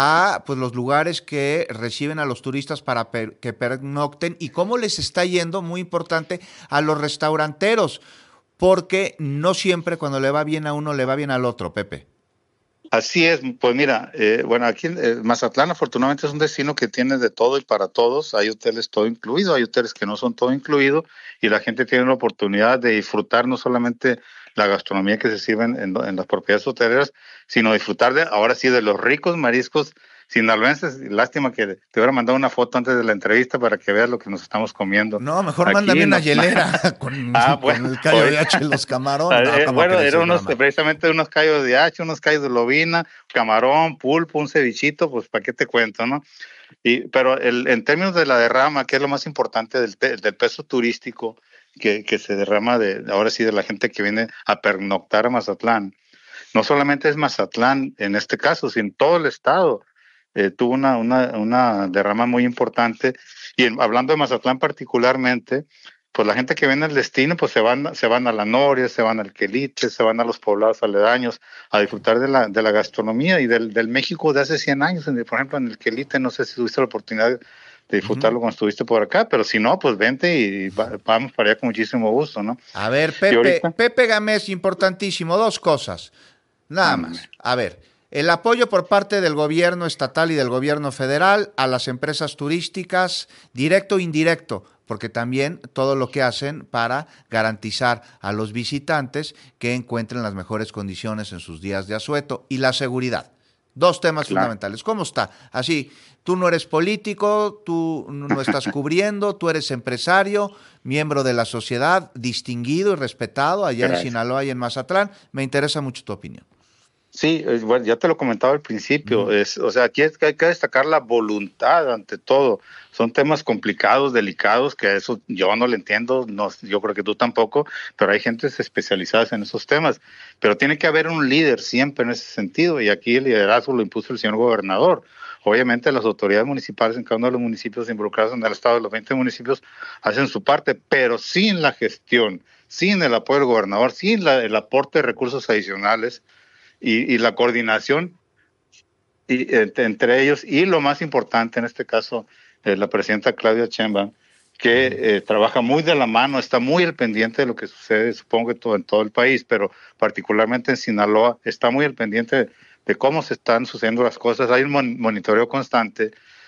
a pues, los lugares que reciben a los turistas para per, que pernocten? ¿Y cómo les está yendo, muy importante, a los restauranteros? Porque no siempre cuando le va bien a uno, le va bien al otro, Pepe. Así es, pues mira, eh, bueno, aquí en eh, Mazatlán afortunadamente es un destino que tiene de todo y para todos. Hay hoteles todo incluido, hay hoteles que no son todo incluido y la gente tiene la oportunidad de disfrutar no solamente la gastronomía que se sirve en, en, en las propiedades hoteleras, sino disfrutar de, ahora sí, de los ricos mariscos sinaloenses. Lástima que te hubiera mandado una foto antes de la entrevista para que veas lo que nos estamos comiendo. No, mejor aquí, mándame una hielera con, ah, con bueno, el callo de hacha y los camarones. No, eh, bueno, eran unos, drama. precisamente unos callos de hacha, unos callos de lobina, camarón, pulpo, un cevichito, pues para qué te cuento, ¿no? Y, pero el, en términos de la derrama, que es lo más importante del, del peso turístico que, que se derrama de ahora sí de la gente que viene a pernoctar a Mazatlán, no solamente es Mazatlán en este caso, sino en todo el estado. Eh, tuvo una, una, una derrama muy importante y en, hablando de Mazatlán particularmente, pues la gente que viene al destino pues se van, se van a la Noria, se van al Quelite, se van a los poblados aledaños a disfrutar de la, de la gastronomía y del, del México de hace cien años. Por ejemplo, en el Quelite, no sé si tuviste la oportunidad de disfrutarlo uh-huh. cuando estuviste por acá, pero si no, pues vente y va, vamos para allá con muchísimo gusto, ¿no? A ver, Pepe, ahorita... Pepe Gámez, importantísimo, dos cosas, nada más, a ver. El apoyo por parte del gobierno estatal y del gobierno federal a las empresas turísticas, directo e indirecto, porque también todo lo que hacen para garantizar a los visitantes que encuentren las mejores condiciones en sus días de asueto y la seguridad. Dos temas claro. fundamentales. ¿Cómo está? Así, tú no eres político, tú no estás cubriendo, tú eres empresario, miembro de la sociedad, distinguido y respetado allá Gracias. en Sinaloa y en Mazatlán. Me interesa mucho tu opinión. Sí, bueno, ya te lo comentaba al principio, uh-huh. es, o sea, aquí es que hay que destacar la voluntad ante todo. Son temas complicados, delicados, que a eso yo no le entiendo, no, yo creo que tú tampoco, pero hay gente especializada en esos temas. Pero tiene que haber un líder siempre en ese sentido, y aquí el liderazgo lo impuso el señor gobernador. Obviamente las autoridades municipales en cada uno de los municipios involucrados en el estado, de los veinte municipios, hacen su parte, pero sin la gestión, sin el apoyo del gobernador, sin la, el aporte de recursos adicionales, Y, y la coordinación y, entre ellos, y lo más importante en este caso, eh, la presidenta Claudia Sheinbaum, que eh, trabaja muy de la mano, está muy al pendiente de lo que sucede, supongo que todo, en todo el país, pero particularmente en Sinaloa, está muy al pendiente de, de cómo se están sucediendo las cosas. Hay un mon- monitoreo constante,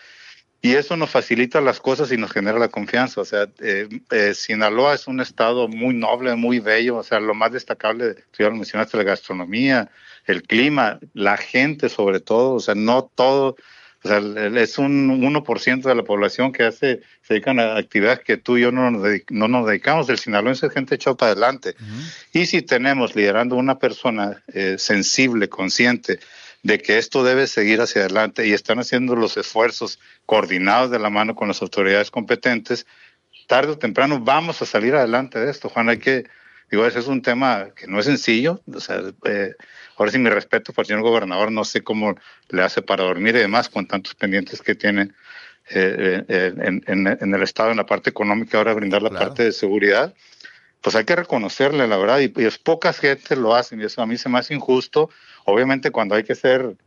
y eso nos facilita las cosas y nos genera la confianza. O sea, eh, eh, Sinaloa es un estado muy noble, muy bello. O sea, lo más destacable, tú ya lo mencionaste, la gastronomía, el clima, la gente sobre todo. O sea, no todo, o sea, es un uno por ciento de la población que hace, se dedican a actividades que tú y yo no nos, dedic- no nos dedicamos. El sinaloense es gente echada para adelante. Uh-huh. Y si tenemos liderando una persona eh, sensible, consciente, de que esto debe seguir hacia adelante y están haciendo los esfuerzos coordinados de la mano con las autoridades competentes, tarde o temprano vamos a salir adelante de esto, Juan. Hay que, digo, ese es un tema que no es sencillo, o sea, eh, ahora sí mi respeto para el señor gobernador, no sé cómo le hace para dormir y demás con tantos pendientes que tiene eh, eh, en, en, en el estado, en la parte económica, ahora brindar la claro. parte de seguridad. Pues hay que reconocerle, la verdad, y, y es pocas gente lo hacen, y eso a mí se me hace injusto. Obviamente cuando hay que ser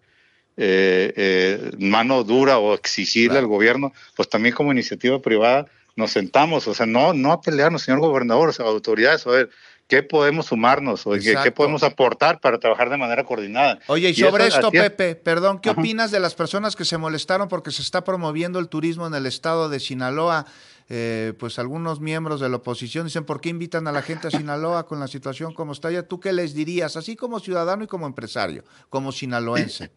eh, eh, mano dura o exigirle claro. al gobierno, pues también como iniciativa privada nos sentamos, o sea, no, no a pelearnos, señor gobernador, o sea, autoridades, a ver, ¿qué podemos sumarnos? O qué, ¿qué podemos aportar para trabajar de manera coordinada? Oye, y, y sobre eso, esto, Pepe, perdón, ¿qué Ajá. opinas de las personas que se molestaron porque se está promoviendo el turismo en el estado de Sinaloa? Eh, pues algunos miembros de la oposición dicen, ¿por qué invitan a la gente a Sinaloa con la situación como está allá? ¿Tú qué les dirías, así como ciudadano y como empresario, como sinaloense?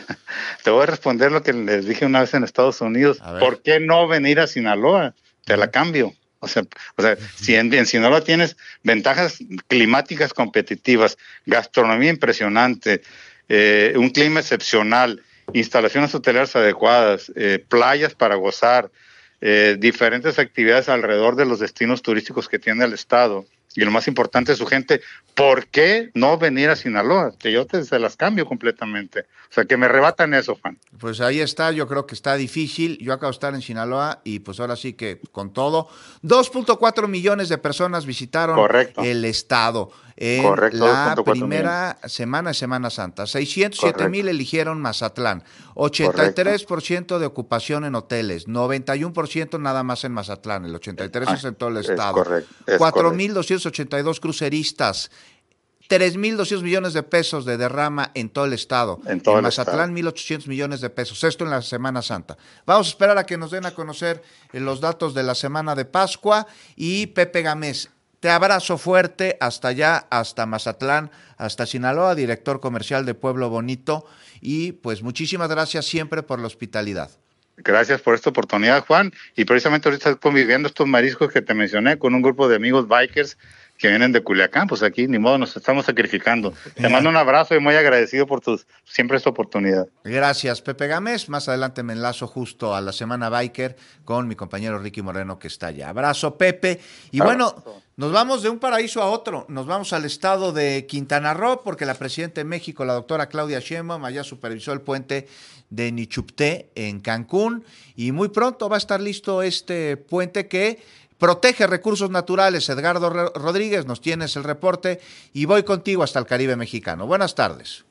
Te voy a responder lo que les dije una vez en Estados Unidos. ¿Por qué no venir a Sinaloa? Te la cambio. O sea, o sea si en, en Sinaloa tienes ventajas climáticas competitivas, gastronomía impresionante, eh, un clima excepcional, instalaciones hoteleras adecuadas, eh, playas para gozar, Eh, diferentes actividades alrededor de los destinos turísticos que tiene el estado, y lo más importante, su gente, ¿por qué no venir a Sinaloa? Que yo te, se las cambio completamente. O sea, que me rebatan eso, Juan. Pues ahí está, yo creo que está difícil. Yo acabo de estar en Sinaloa y pues ahora sí que con todo. dos punto cuatro millones de personas visitaron Correcto. el estado en Correcto, la primera millones. semana de Semana Santa. seiscientos siete mil eligieron Mazatlán, ochenta y tres por ciento de ocupación en hoteles, noventa y uno por ciento nada más en Mazatlán, el ochenta y tres por ciento es en todo el estado, cuatro mil doscientos ochenta y dos cruceristas, tres mil doscientos millones de pesos de derrama en todo el estado. En, todo en el Mazatlán, estado. mil ochocientos millones de pesos. Esto en la Semana Santa. Vamos a esperar a que nos den a conocer los datos de la semana de Pascua. Y Pepe Gámez, te abrazo fuerte hasta allá, hasta Mazatlán, hasta Sinaloa, director comercial de Pueblo Bonito. Y pues muchísimas gracias siempre por la hospitalidad. Gracias por esta oportunidad, Juan. Y precisamente ahorita estoy conviviendo estos mariscos que te mencioné con un grupo de amigos bikers que vienen de Culiacán, pues aquí ni modo nos estamos sacrificando. Te mando un abrazo y muy agradecido por tus siempre esta oportunidad. Gracias, Pepe Gámez. Más adelante me enlazo justo a la Semana Biker con mi compañero Ricky Moreno que está allá. Abrazo, Pepe. Y abrazo. Bueno, nos vamos de un paraíso a otro. Nos vamos al estado de Quintana Roo porque la presidenta de México, la doctora Claudia Sheinbaum, allá supervisó el puente de Nichupté en Cancún y muy pronto va a estar listo este puente que protege recursos naturales. Edgardo Rodríguez, nos tienes el reporte y voy contigo hasta el Caribe mexicano. Buenas tardes.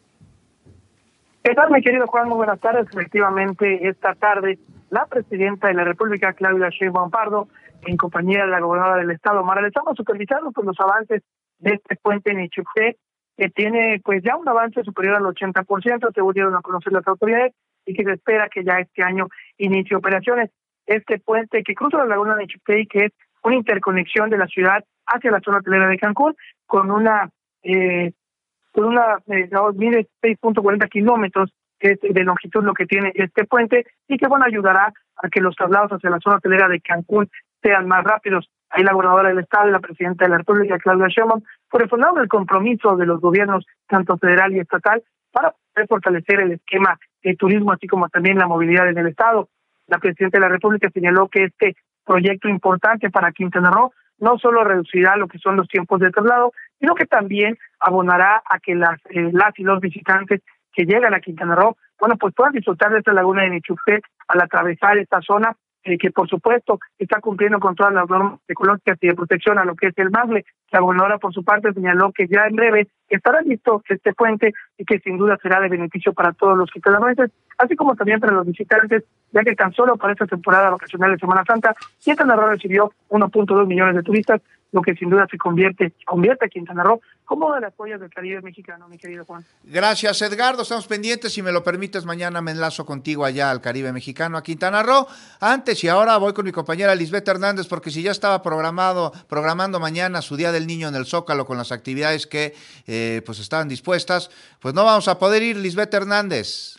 ¿Qué tal, mi querido Juan? Muy buenas tardes. Efectivamente, esta tarde la presidenta de la República, Claudia Sheinbaum Pardo, en compañía de la gobernadora del estado, Mara Lezama, supervisando pues, los avances de este puente en Nichupté, que tiene pues ya un avance superior al ochenta por ciento, según dieron a conocer las autoridades, y que se espera que ya este año inicie operaciones. Este puente que cruza la laguna de Nichupté, que es una interconexión de la ciudad hacia la zona hotelera de Cancún, con una eh, con una eh, no, mide seis punto cuarenta kilómetros que es de longitud lo que tiene este puente, y que bueno ayudará a que los traslados hacia la zona hotelera de Cancún sean más rápidos. ahí la gobernadora del estado y la presidenta de la República, Claudia Sheinbaum, refundaron el compromiso de los gobiernos, tanto federal y estatal, para poder fortalecer el esquema de turismo, así como también la movilidad en el estado. La presidenta de la República señaló que este proyecto importante para Quintana Roo no solo reducirá lo que son los tiempos de traslado, sino que también abonará a que las, eh, las y los visitantes que llegan a Quintana Roo, bueno, pues puedan disfrutar de esta laguna de Nichupé al atravesar esta zona, eh, que por supuesto está cumpliendo con todas las normas ecológicas y de protección a lo que es el Magle. La gobernadora, por su parte, señaló que ya en breve estará listo este puente y que sin duda será de beneficio para todos los quintanarroenses, así como también para los visitantes, ya que tan solo para esta temporada vacacional de Semana Santa, Quintana Roo recibió uno punto dos millones de turistas, lo que sin duda se convierte, convierte a Quintana Roo como una de las joyas del Caribe mexicano, mi querido Juan. Gracias, Edgardo. Estamos pendientes. Si me lo permites, mañana me enlazo contigo allá al Caribe mexicano, a Quintana Roo. Antes y ahora voy con mi compañera Lisbeth Hernández, porque si ya estaba programado, programando mañana su Día del Niño en el Zócalo con las actividades que eh, pues estaban dispuestas, pues no vamos a poder ir, Lisbeth Hernández.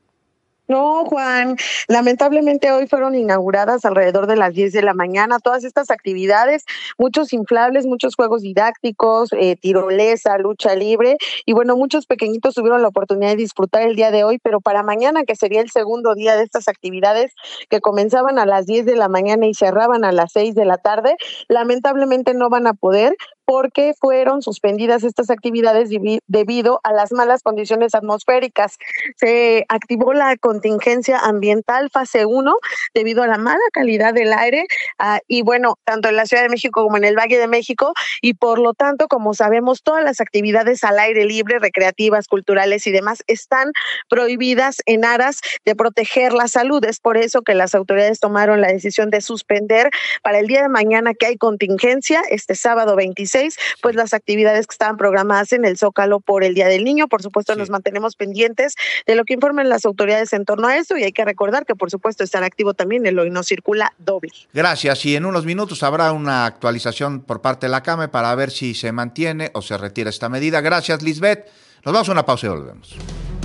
No, Juan, lamentablemente hoy fueron inauguradas alrededor de las diez de la mañana todas estas actividades, muchos inflables, muchos juegos didácticos, eh, tirolesa, lucha libre, y bueno, muchos pequeñitos tuvieron la oportunidad de disfrutar el día de hoy, pero para mañana, que sería el segundo día de estas actividades, que comenzaban a las diez de la mañana y cerraban a las seis de la tarde, lamentablemente no van a poder, porque fueron suspendidas estas actividades debido a las malas condiciones atmosféricas. Se activó la contingencia ambiental fase uno debido a la mala calidad del aire uh, y bueno, tanto en la Ciudad de México como en el Valle de México, y por lo tanto, como sabemos, todas las actividades al aire libre, recreativas, culturales y demás están prohibidas en aras de proteger la salud. Es por eso que las autoridades tomaron la decisión de suspender para el día de mañana, que hay contingencia, este sábado veintiséis, pues las actividades que estaban programadas en el Zócalo por el Día del Niño. Por supuesto, sí, nos mantenemos pendientes de lo que informen las autoridades en torno a esto, y hay que recordar que por supuesto estará activo también el Hoy No Circula doble. Gracias, y en unos minutos habrá una actualización por parte de la CAME para ver si se mantiene o se retira esta medida. Gracias, Lisbeth. Nos vamos a una pausa y volvemos.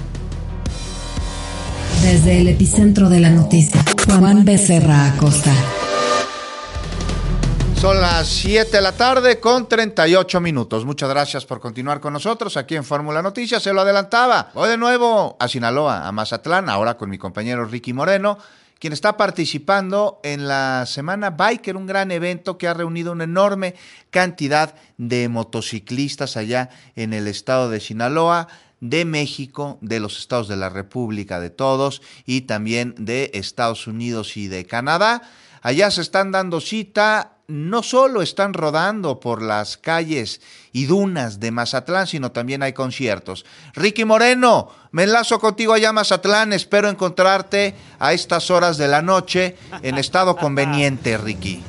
Desde el epicentro de la noticia, Juan Becerra Acosta. Son las siete de la tarde con treinta y ocho minutos. Muchas gracias por continuar con nosotros aquí en Fórmula Noticias. Se lo adelantaba. Voy de nuevo a Sinaloa, a Mazatlán, ahora con mi compañero Ricky Moreno, quien está participando en la Semana Biker, un gran evento que ha reunido una enorme cantidad de motociclistas allá en el estado de Sinaloa, de México, de los estados de la República, de todos, y también de Estados Unidos y de Canadá. Allá se están dando cita. No solo están rodando por las calles y dunas de Mazatlán, sino también hay conciertos. Ricky Moreno, me enlazo contigo allá a Mazatlán. Espero encontrarte a estas horas de la noche en estado conveniente, Ricky.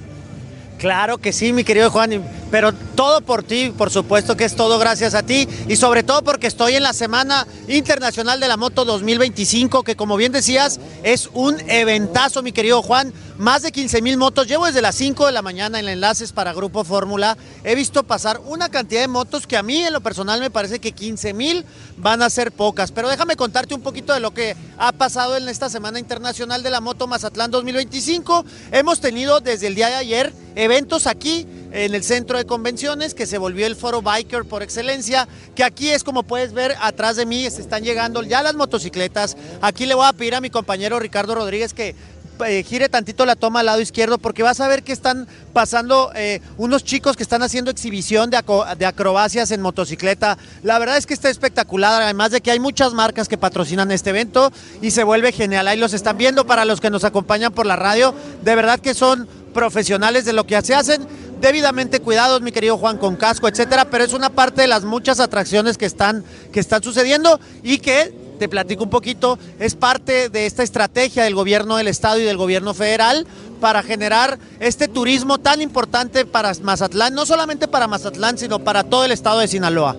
Claro que sí, mi querido Juan, pero todo por ti, por supuesto que es todo gracias a ti, y sobre todo porque estoy en la Semana Internacional de la Moto dos mil veinticinco, que como bien decías, es un eventazo, mi querido Juan. Más de quince mil motos, llevo desde las cinco de la mañana en enlaces para Grupo Fórmula, he visto pasar una cantidad de motos que a mí en lo personal me parece que quince mil van a ser pocas, pero déjame contarte un poquito de lo que ha pasado en esta Semana Internacional de la Moto Mazatlán dos mil veinticinco. Hemos tenido desde el día de ayer eventos aquí en el centro de convenciones, que se volvió el foro biker por excelencia, que aquí es como puedes ver atrás de mí, se están llegando ya las motocicletas. Aquí le voy a pedir a mi compañero Ricardo Rodríguez que eh, gire tantito la toma al lado izquierdo, porque vas a ver que están pasando eh, unos chicos que están haciendo exhibición de, de acrobacias en motocicleta. La verdad es que está espectacular, además de que hay muchas marcas que patrocinan este evento y se vuelve genial. Ahí los están viendo para los que nos acompañan por la radio, de verdad que son profesionales de lo que se hacen, debidamente cuidados, mi querido Juan, con casco, etcétera, pero es una parte de las muchas atracciones que están, que están sucediendo y que, te platico un poquito, es parte de esta estrategia del gobierno del estado y del gobierno federal para generar este turismo tan importante para Mazatlán, no solamente para Mazatlán, sino para todo el estado de Sinaloa.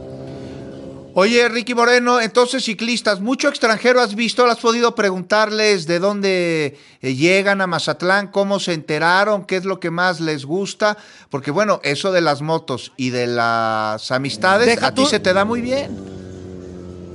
Oye, Ricky Moreno, entonces ciclistas, mucho extranjero has visto, ¿has podido preguntarles de dónde eh, llegan a Mazatlán, cómo se enteraron, qué es lo que más les gusta? Porque bueno, eso de las motos y de las amistades, Deja a tú... ti se te da muy bien.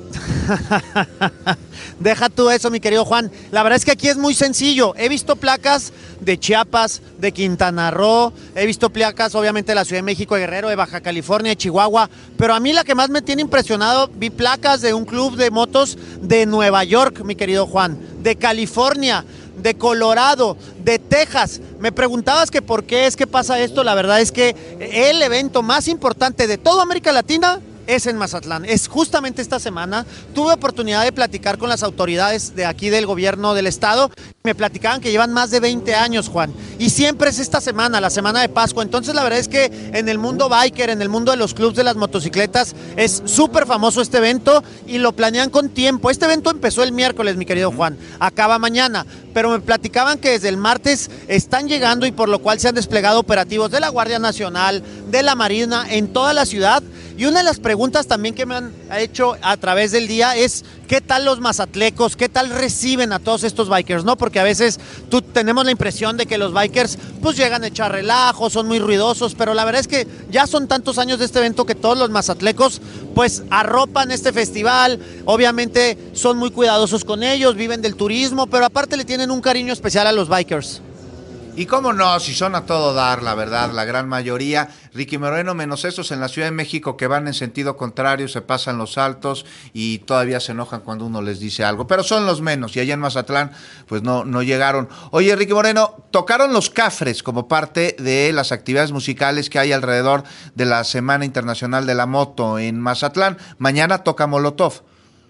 Deja tú eso, mi querido Juan. La verdad es que aquí es muy sencillo. He visto placas de Chiapas, de Quintana Roo, he visto placas obviamente de la Ciudad de México, de Guerrero, de Baja California, de Chihuahua, pero a mí la que más me tiene impresionado, vi placas de un club de motos de Nueva York, mi querido Juan, de California, de Colorado, de Texas. Me preguntabas que por qué es que pasa esto. La verdad es que el evento más importante de toda América Latina es en Mazatlán. Es justamente esta semana. Tuve oportunidad de platicar con las autoridades de aquí del gobierno del estado. Me platicaban que llevan más de veinte años, Juan. Y siempre es esta semana, la semana de Pascua. Entonces la verdad es que en el mundo biker, en el mundo de los clubs de las motocicletas, es súper famoso este evento y lo planean con tiempo. Este evento empezó el miércoles, mi querido Juan. Acaba mañana. Pero me platicaban que desde el martes están llegando y por lo cual se han desplegado operativos de la Guardia Nacional, de la Marina, en toda la ciudad. Y una de las preguntas también que me han hecho a través del día es ¿qué tal los mazatlecos? ¿Qué tal reciben a todos estos bikers? ¿No? Porque a veces tú tenemos la impresión de que los bikers pues llegan a echar relajo, son muy ruidosos, pero la verdad es que ya son tantos años de este evento que todos los mazatlecos pues arropan este festival, obviamente son muy cuidadosos con ellos, viven del turismo, pero aparte le tienen un cariño especial a los bikers. Y cómo no, si son a todo dar, la verdad, la gran mayoría. Ricky Moreno, menos esos en la Ciudad de México que van en sentido contrario, se pasan los altos y todavía se enojan cuando uno les dice algo. Pero son los menos y allá en Mazatlán pues no, no llegaron. Oye, Ricky Moreno, tocaron los Cafres como parte de las actividades musicales que hay alrededor de la Semana Internacional de la Moto en Mazatlán. Mañana toca Molotov.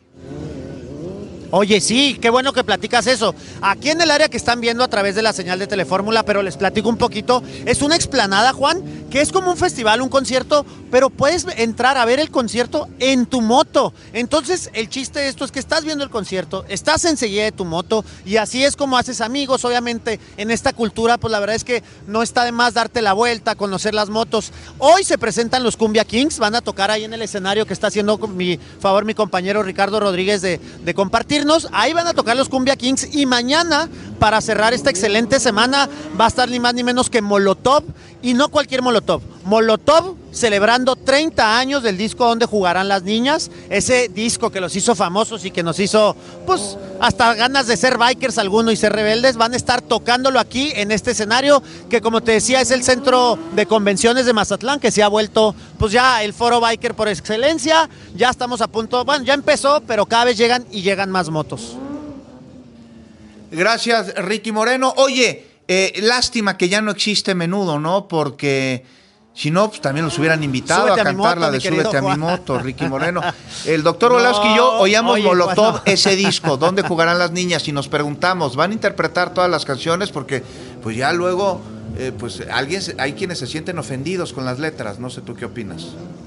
Oye, sí, qué bueno que platicas eso. Aquí en el área que están viendo a través de la señal de Telefórmula, pero les platico un poquito, es una explanada, Juan, que es como un festival, un concierto, pero puedes entrar a ver el concierto en tu moto. Entonces, el chiste de esto es que estás viendo el concierto, estás enseguida de tu moto y así es como haces amigos. Obviamente, en esta cultura, pues la verdad es que no está de más darte la vuelta, conocer las motos. Hoy se presentan los Cumbia Kings, van a tocar ahí en el escenario que está haciendo con mi favor mi compañero Ricardo Rodríguez de, de compartir. Ahí van a tocar los Cumbia Kings y mañana, para cerrar esta excelente semana, va a estar ni más ni menos que Molotov, y no cualquier Molotov, Molotov celebrando treinta años del disco Donde Jugarán las Niñas, ese disco que los hizo famosos y que nos hizo, pues, hasta ganas de ser bikers algunos y ser rebeldes. Van a estar tocándolo aquí en este escenario, que como te decía es el centro de convenciones de Mazatlán, que se ha vuelto, pues ya el foro biker por excelencia. Ya estamos a punto, bueno, ya empezó, pero cada vez llegan y llegan más motos. Gracias, Ricky Moreno. Oye, eh, lástima que ya no existe Menudo, ¿no? Porque si no, pues también los hubieran invitado Súbete a cantar la de Súbete a mi moto, Ricky Moreno. El doctor Volowski no, y yo oíamos oye, Molotov, bueno. ese disco, ¿Dónde Jugarán las Niñas? Y nos preguntamos, ¿van a interpretar todas las canciones? Porque pues ya luego, eh, pues alguien, hay quienes se sienten ofendidos con las letras. No sé tú qué opinas.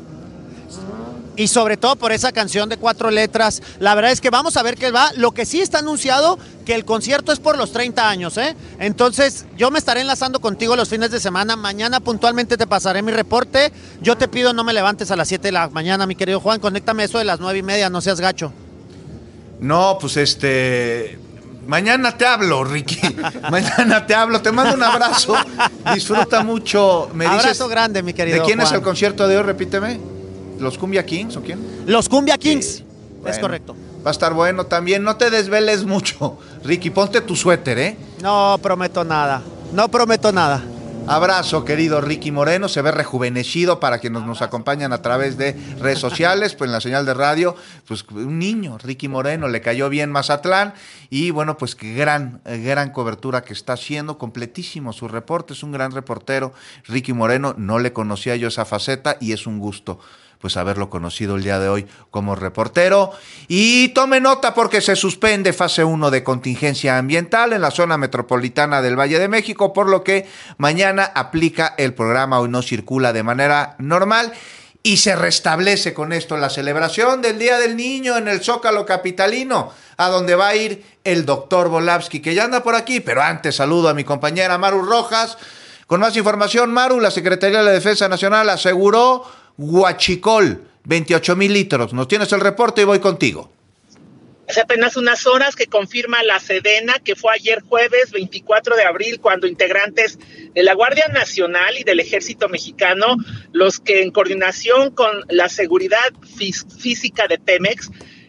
Y sobre todo por esa canción de cuatro letras, la verdad es que vamos a ver qué va. Lo que sí está anunciado, que el concierto es por los treinta años, ¿eh? Entonces, yo me estaré enlazando contigo los fines de semana. Mañana puntualmente te pasaré mi reporte. Yo te pido no me levantes a las siete de la mañana, mi querido Juan. Conéctame eso de las nueve y media, no seas gacho. No, pues este... Mañana te hablo, Ricky. Mañana te hablo. Te mando un abrazo. Disfruta mucho. Me abrazo dices, grande, mi querido ¿de quién Juan? es el concierto de hoy? Repíteme. ¿Los Cumbia Kings o quién? Los Cumbia Kings, sí. Bueno, es correcto. Va a estar bueno también. No te desveles mucho, Ricky. Ponte tu suéter, ¿eh? No prometo nada. No prometo nada. Abrazo, querido Ricky Moreno. Se ve rejuvenecido para quienes nos, nos acompañan a través de redes sociales, pues en la señal de radio. Pues un niño, Ricky Moreno, le cayó bien Mazatlán. Y bueno, pues qué gran, gran cobertura que está haciendo. Completísimo su reporte. Es un gran reportero. Ricky Moreno, no le conocía yo esa faceta y es un gusto pues haberlo conocido el día de hoy como reportero. Y tome nota porque se suspende fase uno de contingencia ambiental en la zona metropolitana del Valle de México, por lo que mañana aplica el programa Hoy No Circula de manera normal y se restablece con esto la celebración del Día del Niño en el Zócalo capitalino, a donde va a ir el doctor Volowski, que ya anda por aquí. Pero antes saludo a mi compañera Maru Rojas. Con más información, Maru, la Secretaría de la Defensa Nacional aseguró Huachicol, veintiocho mil litros. Nos tienes el reporte y voy contigo. Hace apenas unas horas que confirma la Sedena que fue ayer jueves veinticuatro de abril cuando integrantes de la Guardia Nacional y del Ejército Mexicano, los que en coordinación con la seguridad fí- física de Pemex,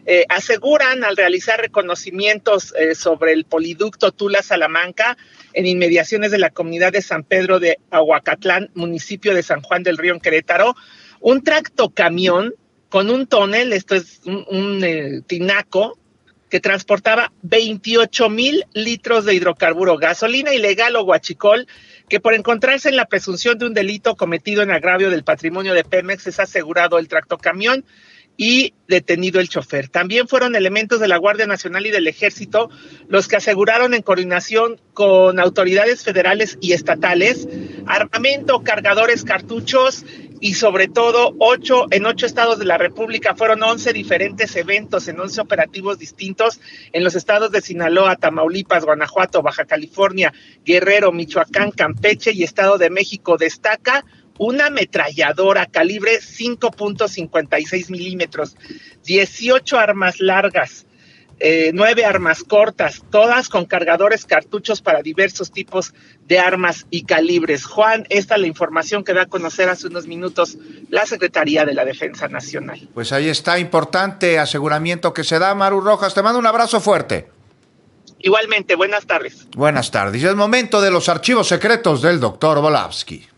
Eh, aseguran al realizar reconocimientos eh, sobre el poliducto Tula-Salamanca en inmediaciones de la comunidad de San Pedro de Ahuacatlán, municipio de San Juan del Río en Querétaro, un tractocamión con un tonel, esto es un, un eh, tinaco, que transportaba veintiocho mil litros de hidrocarburo, gasolina ilegal o huachicol, que por encontrarse en la presunción de un delito cometido en agravio del patrimonio de Pemex es asegurado el tractocamión y detenido el chofer. También fueron elementos de la Guardia Nacional y del Ejército los que aseguraron en coordinación con autoridades federales y estatales armamento, cargadores, cartuchos y sobre todo ocho, en ocho estados de la República fueron once diferentes eventos en once operativos distintos en los estados de Sinaloa, Tamaulipas, Guanajuato, Baja California, Guerrero, Michoacán, Campeche y Estado de México. Destaca una ametralladora calibre cinco punto cincuenta y seis milímetros, dieciocho armas largas, eh, nueve armas cortas, todas con cargadores, cartuchos para diversos tipos de armas y calibres. Juan, esta es la información que da a conocer hace unos minutos la Secretaría de la Defensa Nacional. Pues ahí está, importante aseguramiento que se da. Maru Rojas, te mando un abrazo fuerte. Igualmente, buenas tardes. Buenas tardes. Es momento de los archivos secretos del doctor Volavsky.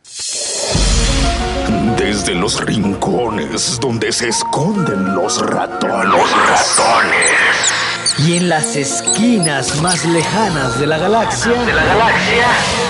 Desde los rincones donde se esconden los ratones. Los ratones. Y en las esquinas más lejanas de la galaxia. De la galaxia.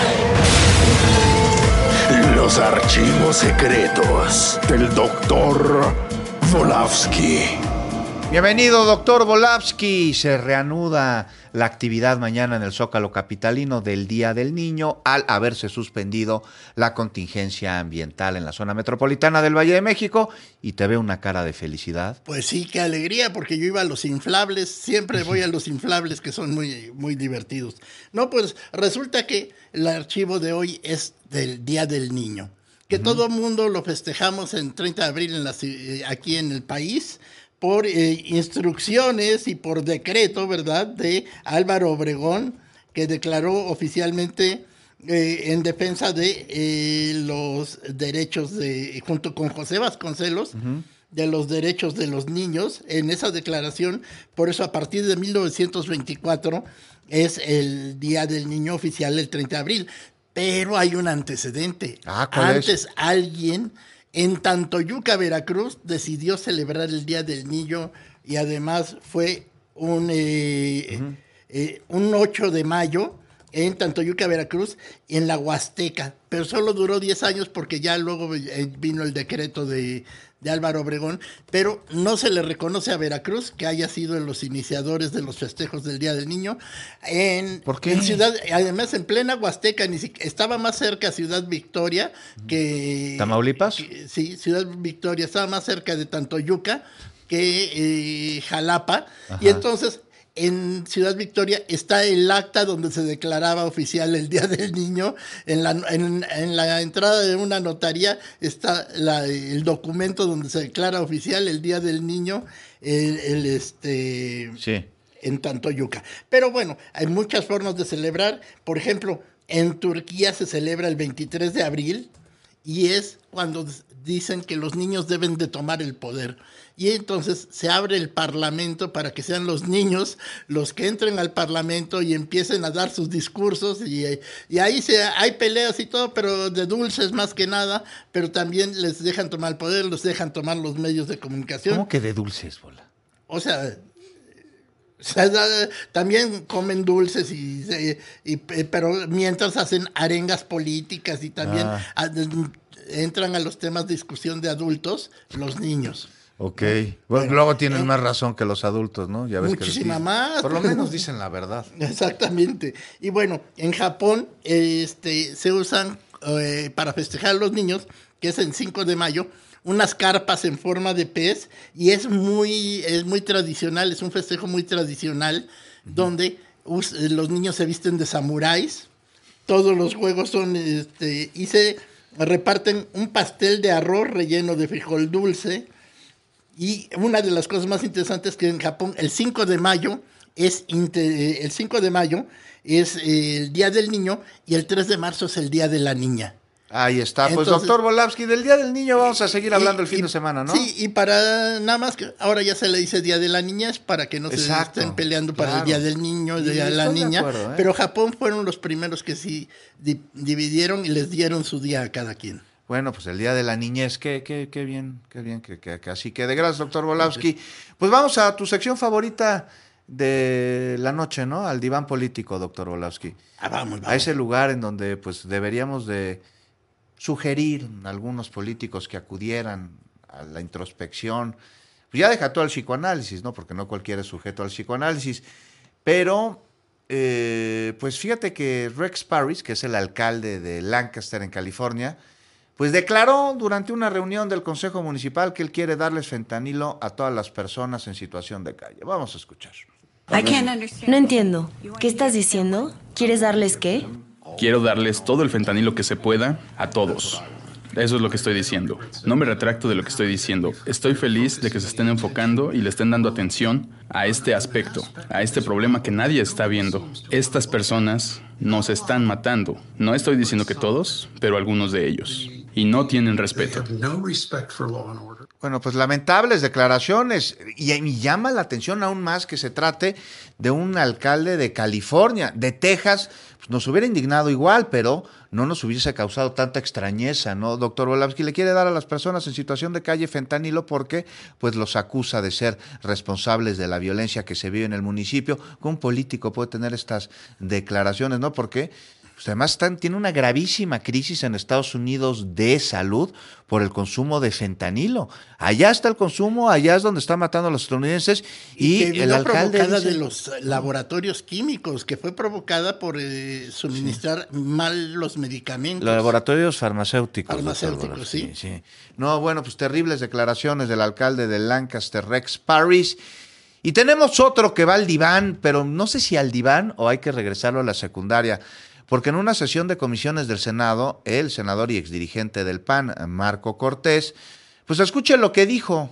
Los archivos secretos del doctor Volavsky. Bienvenido, doctor Volavsky. Se reanuda la actividad mañana en el Zócalo capitalino del Día del Niño al haberse suspendido la contingencia ambiental en la zona metropolitana del Valle de México, y te veo una cara de felicidad. Pues sí, qué alegría, porque yo iba a los inflables, siempre voy a los inflables que son muy, muy divertidos. No, pues resulta que el archivo de hoy es del Día del Niño, que uh-huh. todo mundo lo festejamos en treinta de abril en la, aquí en el país, por eh, instrucciones y por decreto, ¿verdad?, de Álvaro Obregón, que declaró oficialmente eh, en defensa de eh, los derechos de, junto con José Vasconcelos, uh-huh. de los derechos de los niños, en esa declaración. Por eso a partir de mil novecientos veinticuatro es el Día del Niño oficial, el treinta de abril. Pero hay un antecedente. Ah, ¿cuál Antes es? alguien en Tantoyuca, Veracruz, decidió celebrar el Día del Niño, y además fue un, eh, uh-huh. eh, un ocho de mayo en Tantoyuca, Veracruz, en la Huasteca. Pero solo duró diez años porque ya luego vino el decreto de, de Álvaro Obregón, pero no se le reconoce a Veracruz que haya sido de los iniciadores de los festejos del Día del Niño. En, ¿Por qué? En ciudad, además en plena Huasteca, ni siquiera, estaba más cerca Ciudad Victoria que... ¿Tamaulipas? Que, sí, Ciudad Victoria estaba más cerca de Tantoyuca que eh, Jalapa. Ajá. Y entonces en Ciudad Victoria está el acta donde se declaraba oficial el Día del Niño. En la, en, en la entrada de una notaría está la, el documento donde se declara oficial el Día del Niño, el, el este sí. en Tantoyuca. Pero bueno, hay muchas formas de celebrar. Por ejemplo, en Turquía se celebra el veintitrés de abril y es cuando dicen que los niños deben de tomar el poder. Y entonces se abre el parlamento para que sean los niños los que entren al parlamento y empiecen a dar sus discursos. Y, y ahí se, hay peleas y todo, pero de dulces más que nada, pero también les dejan tomar el poder, los dejan tomar los medios de comunicación. ¿Cómo que de dulces, Bola? O sea... O sea, también comen dulces, y, y, y, pero mientras hacen arengas políticas y también ah. a, entran a los temas de discusión de adultos, los niños. Ok. Bueno, luego tienen eh, más razón que los adultos, ¿no? Ya ves muchísima que más. Por lo menos dicen la verdad. Exactamente. Y bueno, en Japón este, se usan eh, para festejar a los niños, que es el cinco de mayo, unas carpas en forma de pez, y es muy, es muy tradicional, es un festejo muy tradicional, uh-huh. donde us, los niños se visten de samuráis, todos los juegos son, este, y se reparten un pastel de arroz relleno de frijol dulce. Y una de las cosas más interesantes es que en Japón el cinco de mayo es, inter, el cinco de mayo es el Día del Niño, y el tres de marzo es el Día de la Niña. Ahí está, pues Entonces, doctor Volavsky, del Día del Niño vamos a seguir hablando y, el fin y, de semana, ¿no? Sí, y para nada más que ahora ya se le dice Día de la Niñez para que no Exacto, se estén peleando para claro. el Día del Niño, el Día de la Estoy de Niña, acuerdo, ¿eh? pero Japón fueron los primeros que sí di- dividieron y les dieron su día a cada quien. Bueno, pues el Día de la Niñez, qué, qué, qué bien, qué bien que, que, que así quede. Gracias, doctor Volavsky. Pues vamos a tu sección favorita de la noche, ¿no? Al diván político, doctor Volavsky. Ah, vamos, vamos. A ese lugar en donde pues deberíamos de sugerir a algunos políticos que acudieran a la introspección. Pues ya deja todo el psicoanálisis, ¿no? Porque no cualquiera es sujeto al psicoanálisis. Pero, eh, pues fíjate que Rex Parris, que es el alcalde de Lancaster, en California, pues declaró durante una reunión del Consejo Municipal que él quiere darles fentanilo a todas las personas en situación de calle. Vamos a escuchar. No entiendo. ¿Qué estás diciendo? ¿Quieres darles qué? Quiero darles todo el fentanilo que se pueda a todos. Eso es lo que estoy diciendo. No me retracto de lo que estoy diciendo. Estoy feliz de que se estén enfocando y le estén dando atención a este aspecto, a este problema que nadie está viendo. Estas personas nos están matando. No estoy diciendo que todos, pero algunos de ellos. Y no tienen respeto. Bueno, pues lamentables declaraciones, y, y llama la atención aún más que se trate de un alcalde de California. De Texas, pues nos hubiera indignado igual, pero no nos hubiese causado tanta extrañeza, ¿no? Doctor Volavsky le quiere dar a las personas en situación de calle fentanilo porque pues los acusa de ser responsables de la violencia que se vive en el municipio. ¿Cómo un político puede tener estas declaraciones, no? Porque pues además están, tiene una gravísima crisis en Estados Unidos de salud por el consumo de fentanilo. Allá está el consumo, allá es donde están matando a los estadounidenses. Y, y que el alcalde provocada dice, de los laboratorios químicos, que fue provocada por eh, suministrar sí. mal los medicamentos. Los laboratorios farmacéuticos. Farmacéuticos, sí. sí. sí. No, bueno, pues terribles declaraciones del alcalde de Lancaster, Rex Parris. Y tenemos otro que va al diván, pero no sé si al diván o hay que regresarlo a la secundaria. Porque en una sesión de comisiones del Senado, el senador y exdirigente del P A N, Marco Cortés, pues escuchen lo que dijo.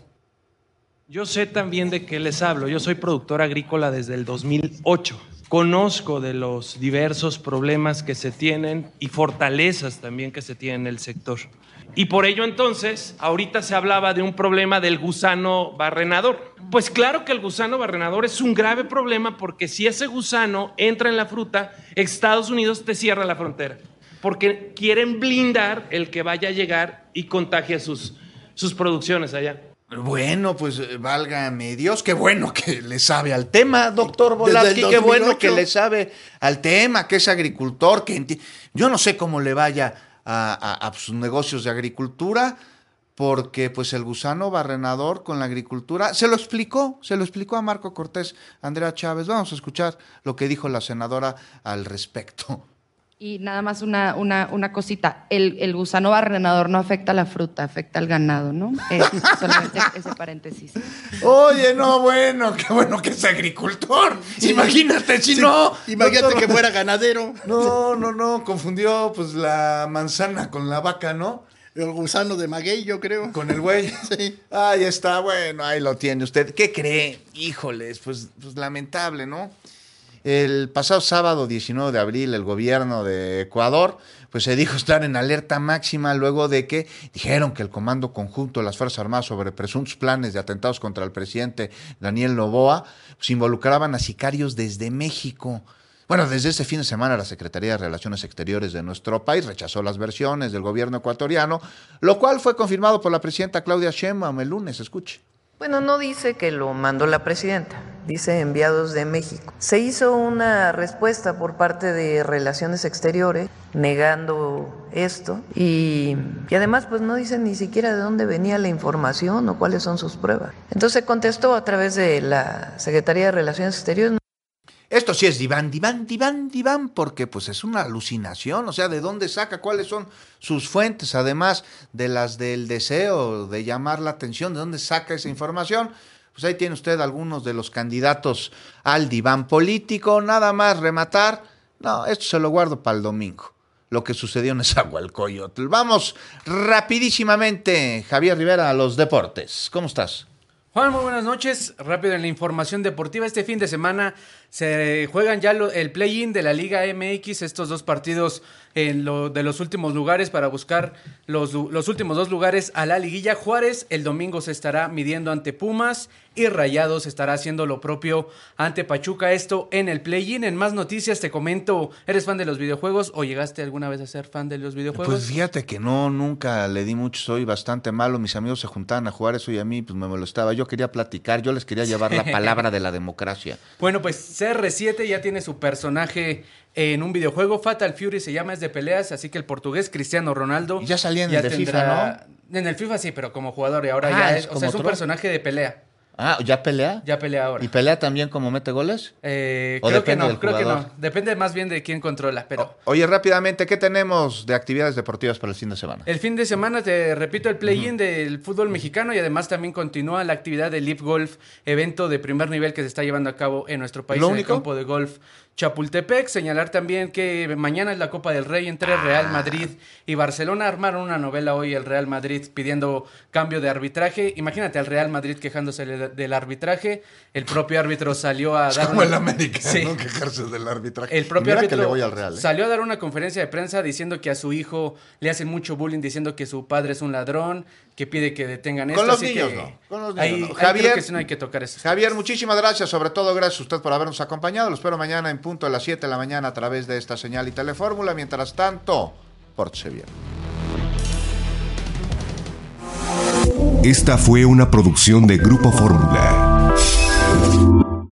Yo sé también de qué les hablo. Yo soy productor agrícola desde el dos mil ocho. Conozco de los diversos problemas que se tienen y fortalezas también que se tienen en el sector. Y por ello entonces, ahorita se hablaba de un problema del gusano barrenador. Pues claro que el gusano barrenador es un grave problema porque si ese gusano entra en la fruta, Estados Unidos te cierra la frontera. Porque quieren blindar el que vaya a llegar y contagie sus, sus producciones allá. Bueno, pues válgame Dios, qué bueno que le sabe al tema, doctor Volavsky, qué bueno que le sabe al tema, que es agricultor, que enti- yo no sé cómo le vaya a, a, a sus negocios de agricultura, porque pues el gusano barrenador con la agricultura, se lo explicó, se lo explicó a Marco Cortés, Andrea Chávez. Vamos a escuchar lo que dijo la senadora al respecto. Y nada más una, una, una cosita, el, el gusano barrenador no afecta a la fruta, afecta al ganado, ¿no? Eh, solamente ese paréntesis. Oye, no, bueno, qué bueno que es agricultor. Sí, imagínate, si sí, no. Imagínate doctor, que fuera ganadero. No, no, no, confundió pues la manzana con la vaca, ¿no? El gusano de maguey, yo creo. Con el güey. Sí. Ahí está, bueno, ahí lo tiene usted. ¿Qué cree? Híjoles, pues, pues lamentable, ¿no? El pasado sábado diecinueve de abril, el gobierno de Ecuador pues se dijo estar en alerta máxima luego de que dijeron que el Comando Conjunto de las Fuerzas Armadas sobre presuntos planes de atentados contra el presidente Daniel Noboa pues involucraban a sicarios desde México. Bueno, desde este fin de semana la Secretaría de Relaciones Exteriores de nuestro país rechazó las versiones del gobierno ecuatoriano, lo cual fue confirmado por la presidenta Claudia Sheinbaum el lunes. Escuche. Bueno, no dice que lo mandó la presidenta, dice enviados de México. Se hizo una respuesta por parte de Relaciones Exteriores negando esto y, y además pues no dicen ni siquiera de dónde venía la información o cuáles son sus pruebas. Entonces contestó a través de la Secretaría de Relaciones Exteriores. Esto sí es diván, diván, diván, diván, porque pues es una alucinación, o sea, ¿de dónde saca? ¿Cuáles son sus fuentes? Además de las del deseo de llamar la atención, ¿de dónde saca esa información? Pues ahí tiene usted algunos de los candidatos al diván político, nada más rematar. No, esto se lo guardo para el domingo, lo que sucedió en Nezahualcóyotl. Vamos rapidísimamente, Javier Rivera, a los deportes. ¿Cómo estás? Juan, muy buenas noches. Rápido en la información deportiva. Este fin de semana se juegan ya lo, el play-in de la Liga M X, estos dos partidos en lo, de los últimos lugares para buscar los, los últimos dos lugares a la liguilla. Juárez el domingo se estará midiendo ante Pumas y Rayados estará haciendo lo propio ante Pachuca. Esto en el play-in. En más noticias te comento, ¿eres fan de los videojuegos o llegaste alguna vez a ser fan de los videojuegos? Pues fíjate que no, nunca le di mucho, soy bastante malo. Mis amigos se juntaban a jugar eso y a mí pues me molestaba. Yo quería platicar, yo les quería llevar la palabra de la democracia. Bueno, pues C R siete ya tiene su personaje en un videojuego, Fatal Fury se llama, es de peleas, así que el portugués Cristiano Ronaldo... Y ya salía en el de FIFA, ¿no? En el FIFA sí, pero como jugador, y ahora ah, ya es, es, o sea, es un personaje de pelea. Ah, ¿ya pelea? Ya pelea ahora. ¿Y pelea también como mete goles? Eh, creo que no, creo que no. Depende más bien de quién controla, pero... O, oye, rápidamente, ¿qué tenemos de actividades deportivas para el fin de semana? El fin de semana, te repito, el play-in uh-huh. del fútbol mexicano y además también continúa la actividad del Leaf Golf, evento de primer nivel que se está llevando a cabo en nuestro país, ¿Lo en único? el campo de golf Chapultepec. Señalar también que mañana es la Copa del Rey entre ah. Real Madrid y Barcelona. Armaron una novela hoy el Real Madrid pidiendo cambio de arbitraje. Imagínate al Real Madrid quejándose del arbitraje. El propio árbitro salió a es dar como una... el América, sí. ¿no? Quejarse del arbitraje. El propio Mira árbitro que le voy al Real, ¿eh? salió a dar una conferencia de prensa diciendo que a su hijo le hacen mucho bullying, diciendo que su padre es un ladrón, que pide que detengan esto. Con los así niños que no. Con los niños ahí, no. ahí Javier, creo que sí no hay que tocar eso. Javier, muchísimas gracias. Sobre todo, gracias a usted por habernos acompañado. Lo espero mañana en punto a las siete de la mañana a través de esta señal y Telefórmula. Mientras tanto, pórtese bien. Esta fue una producción de Grupo Fórmula.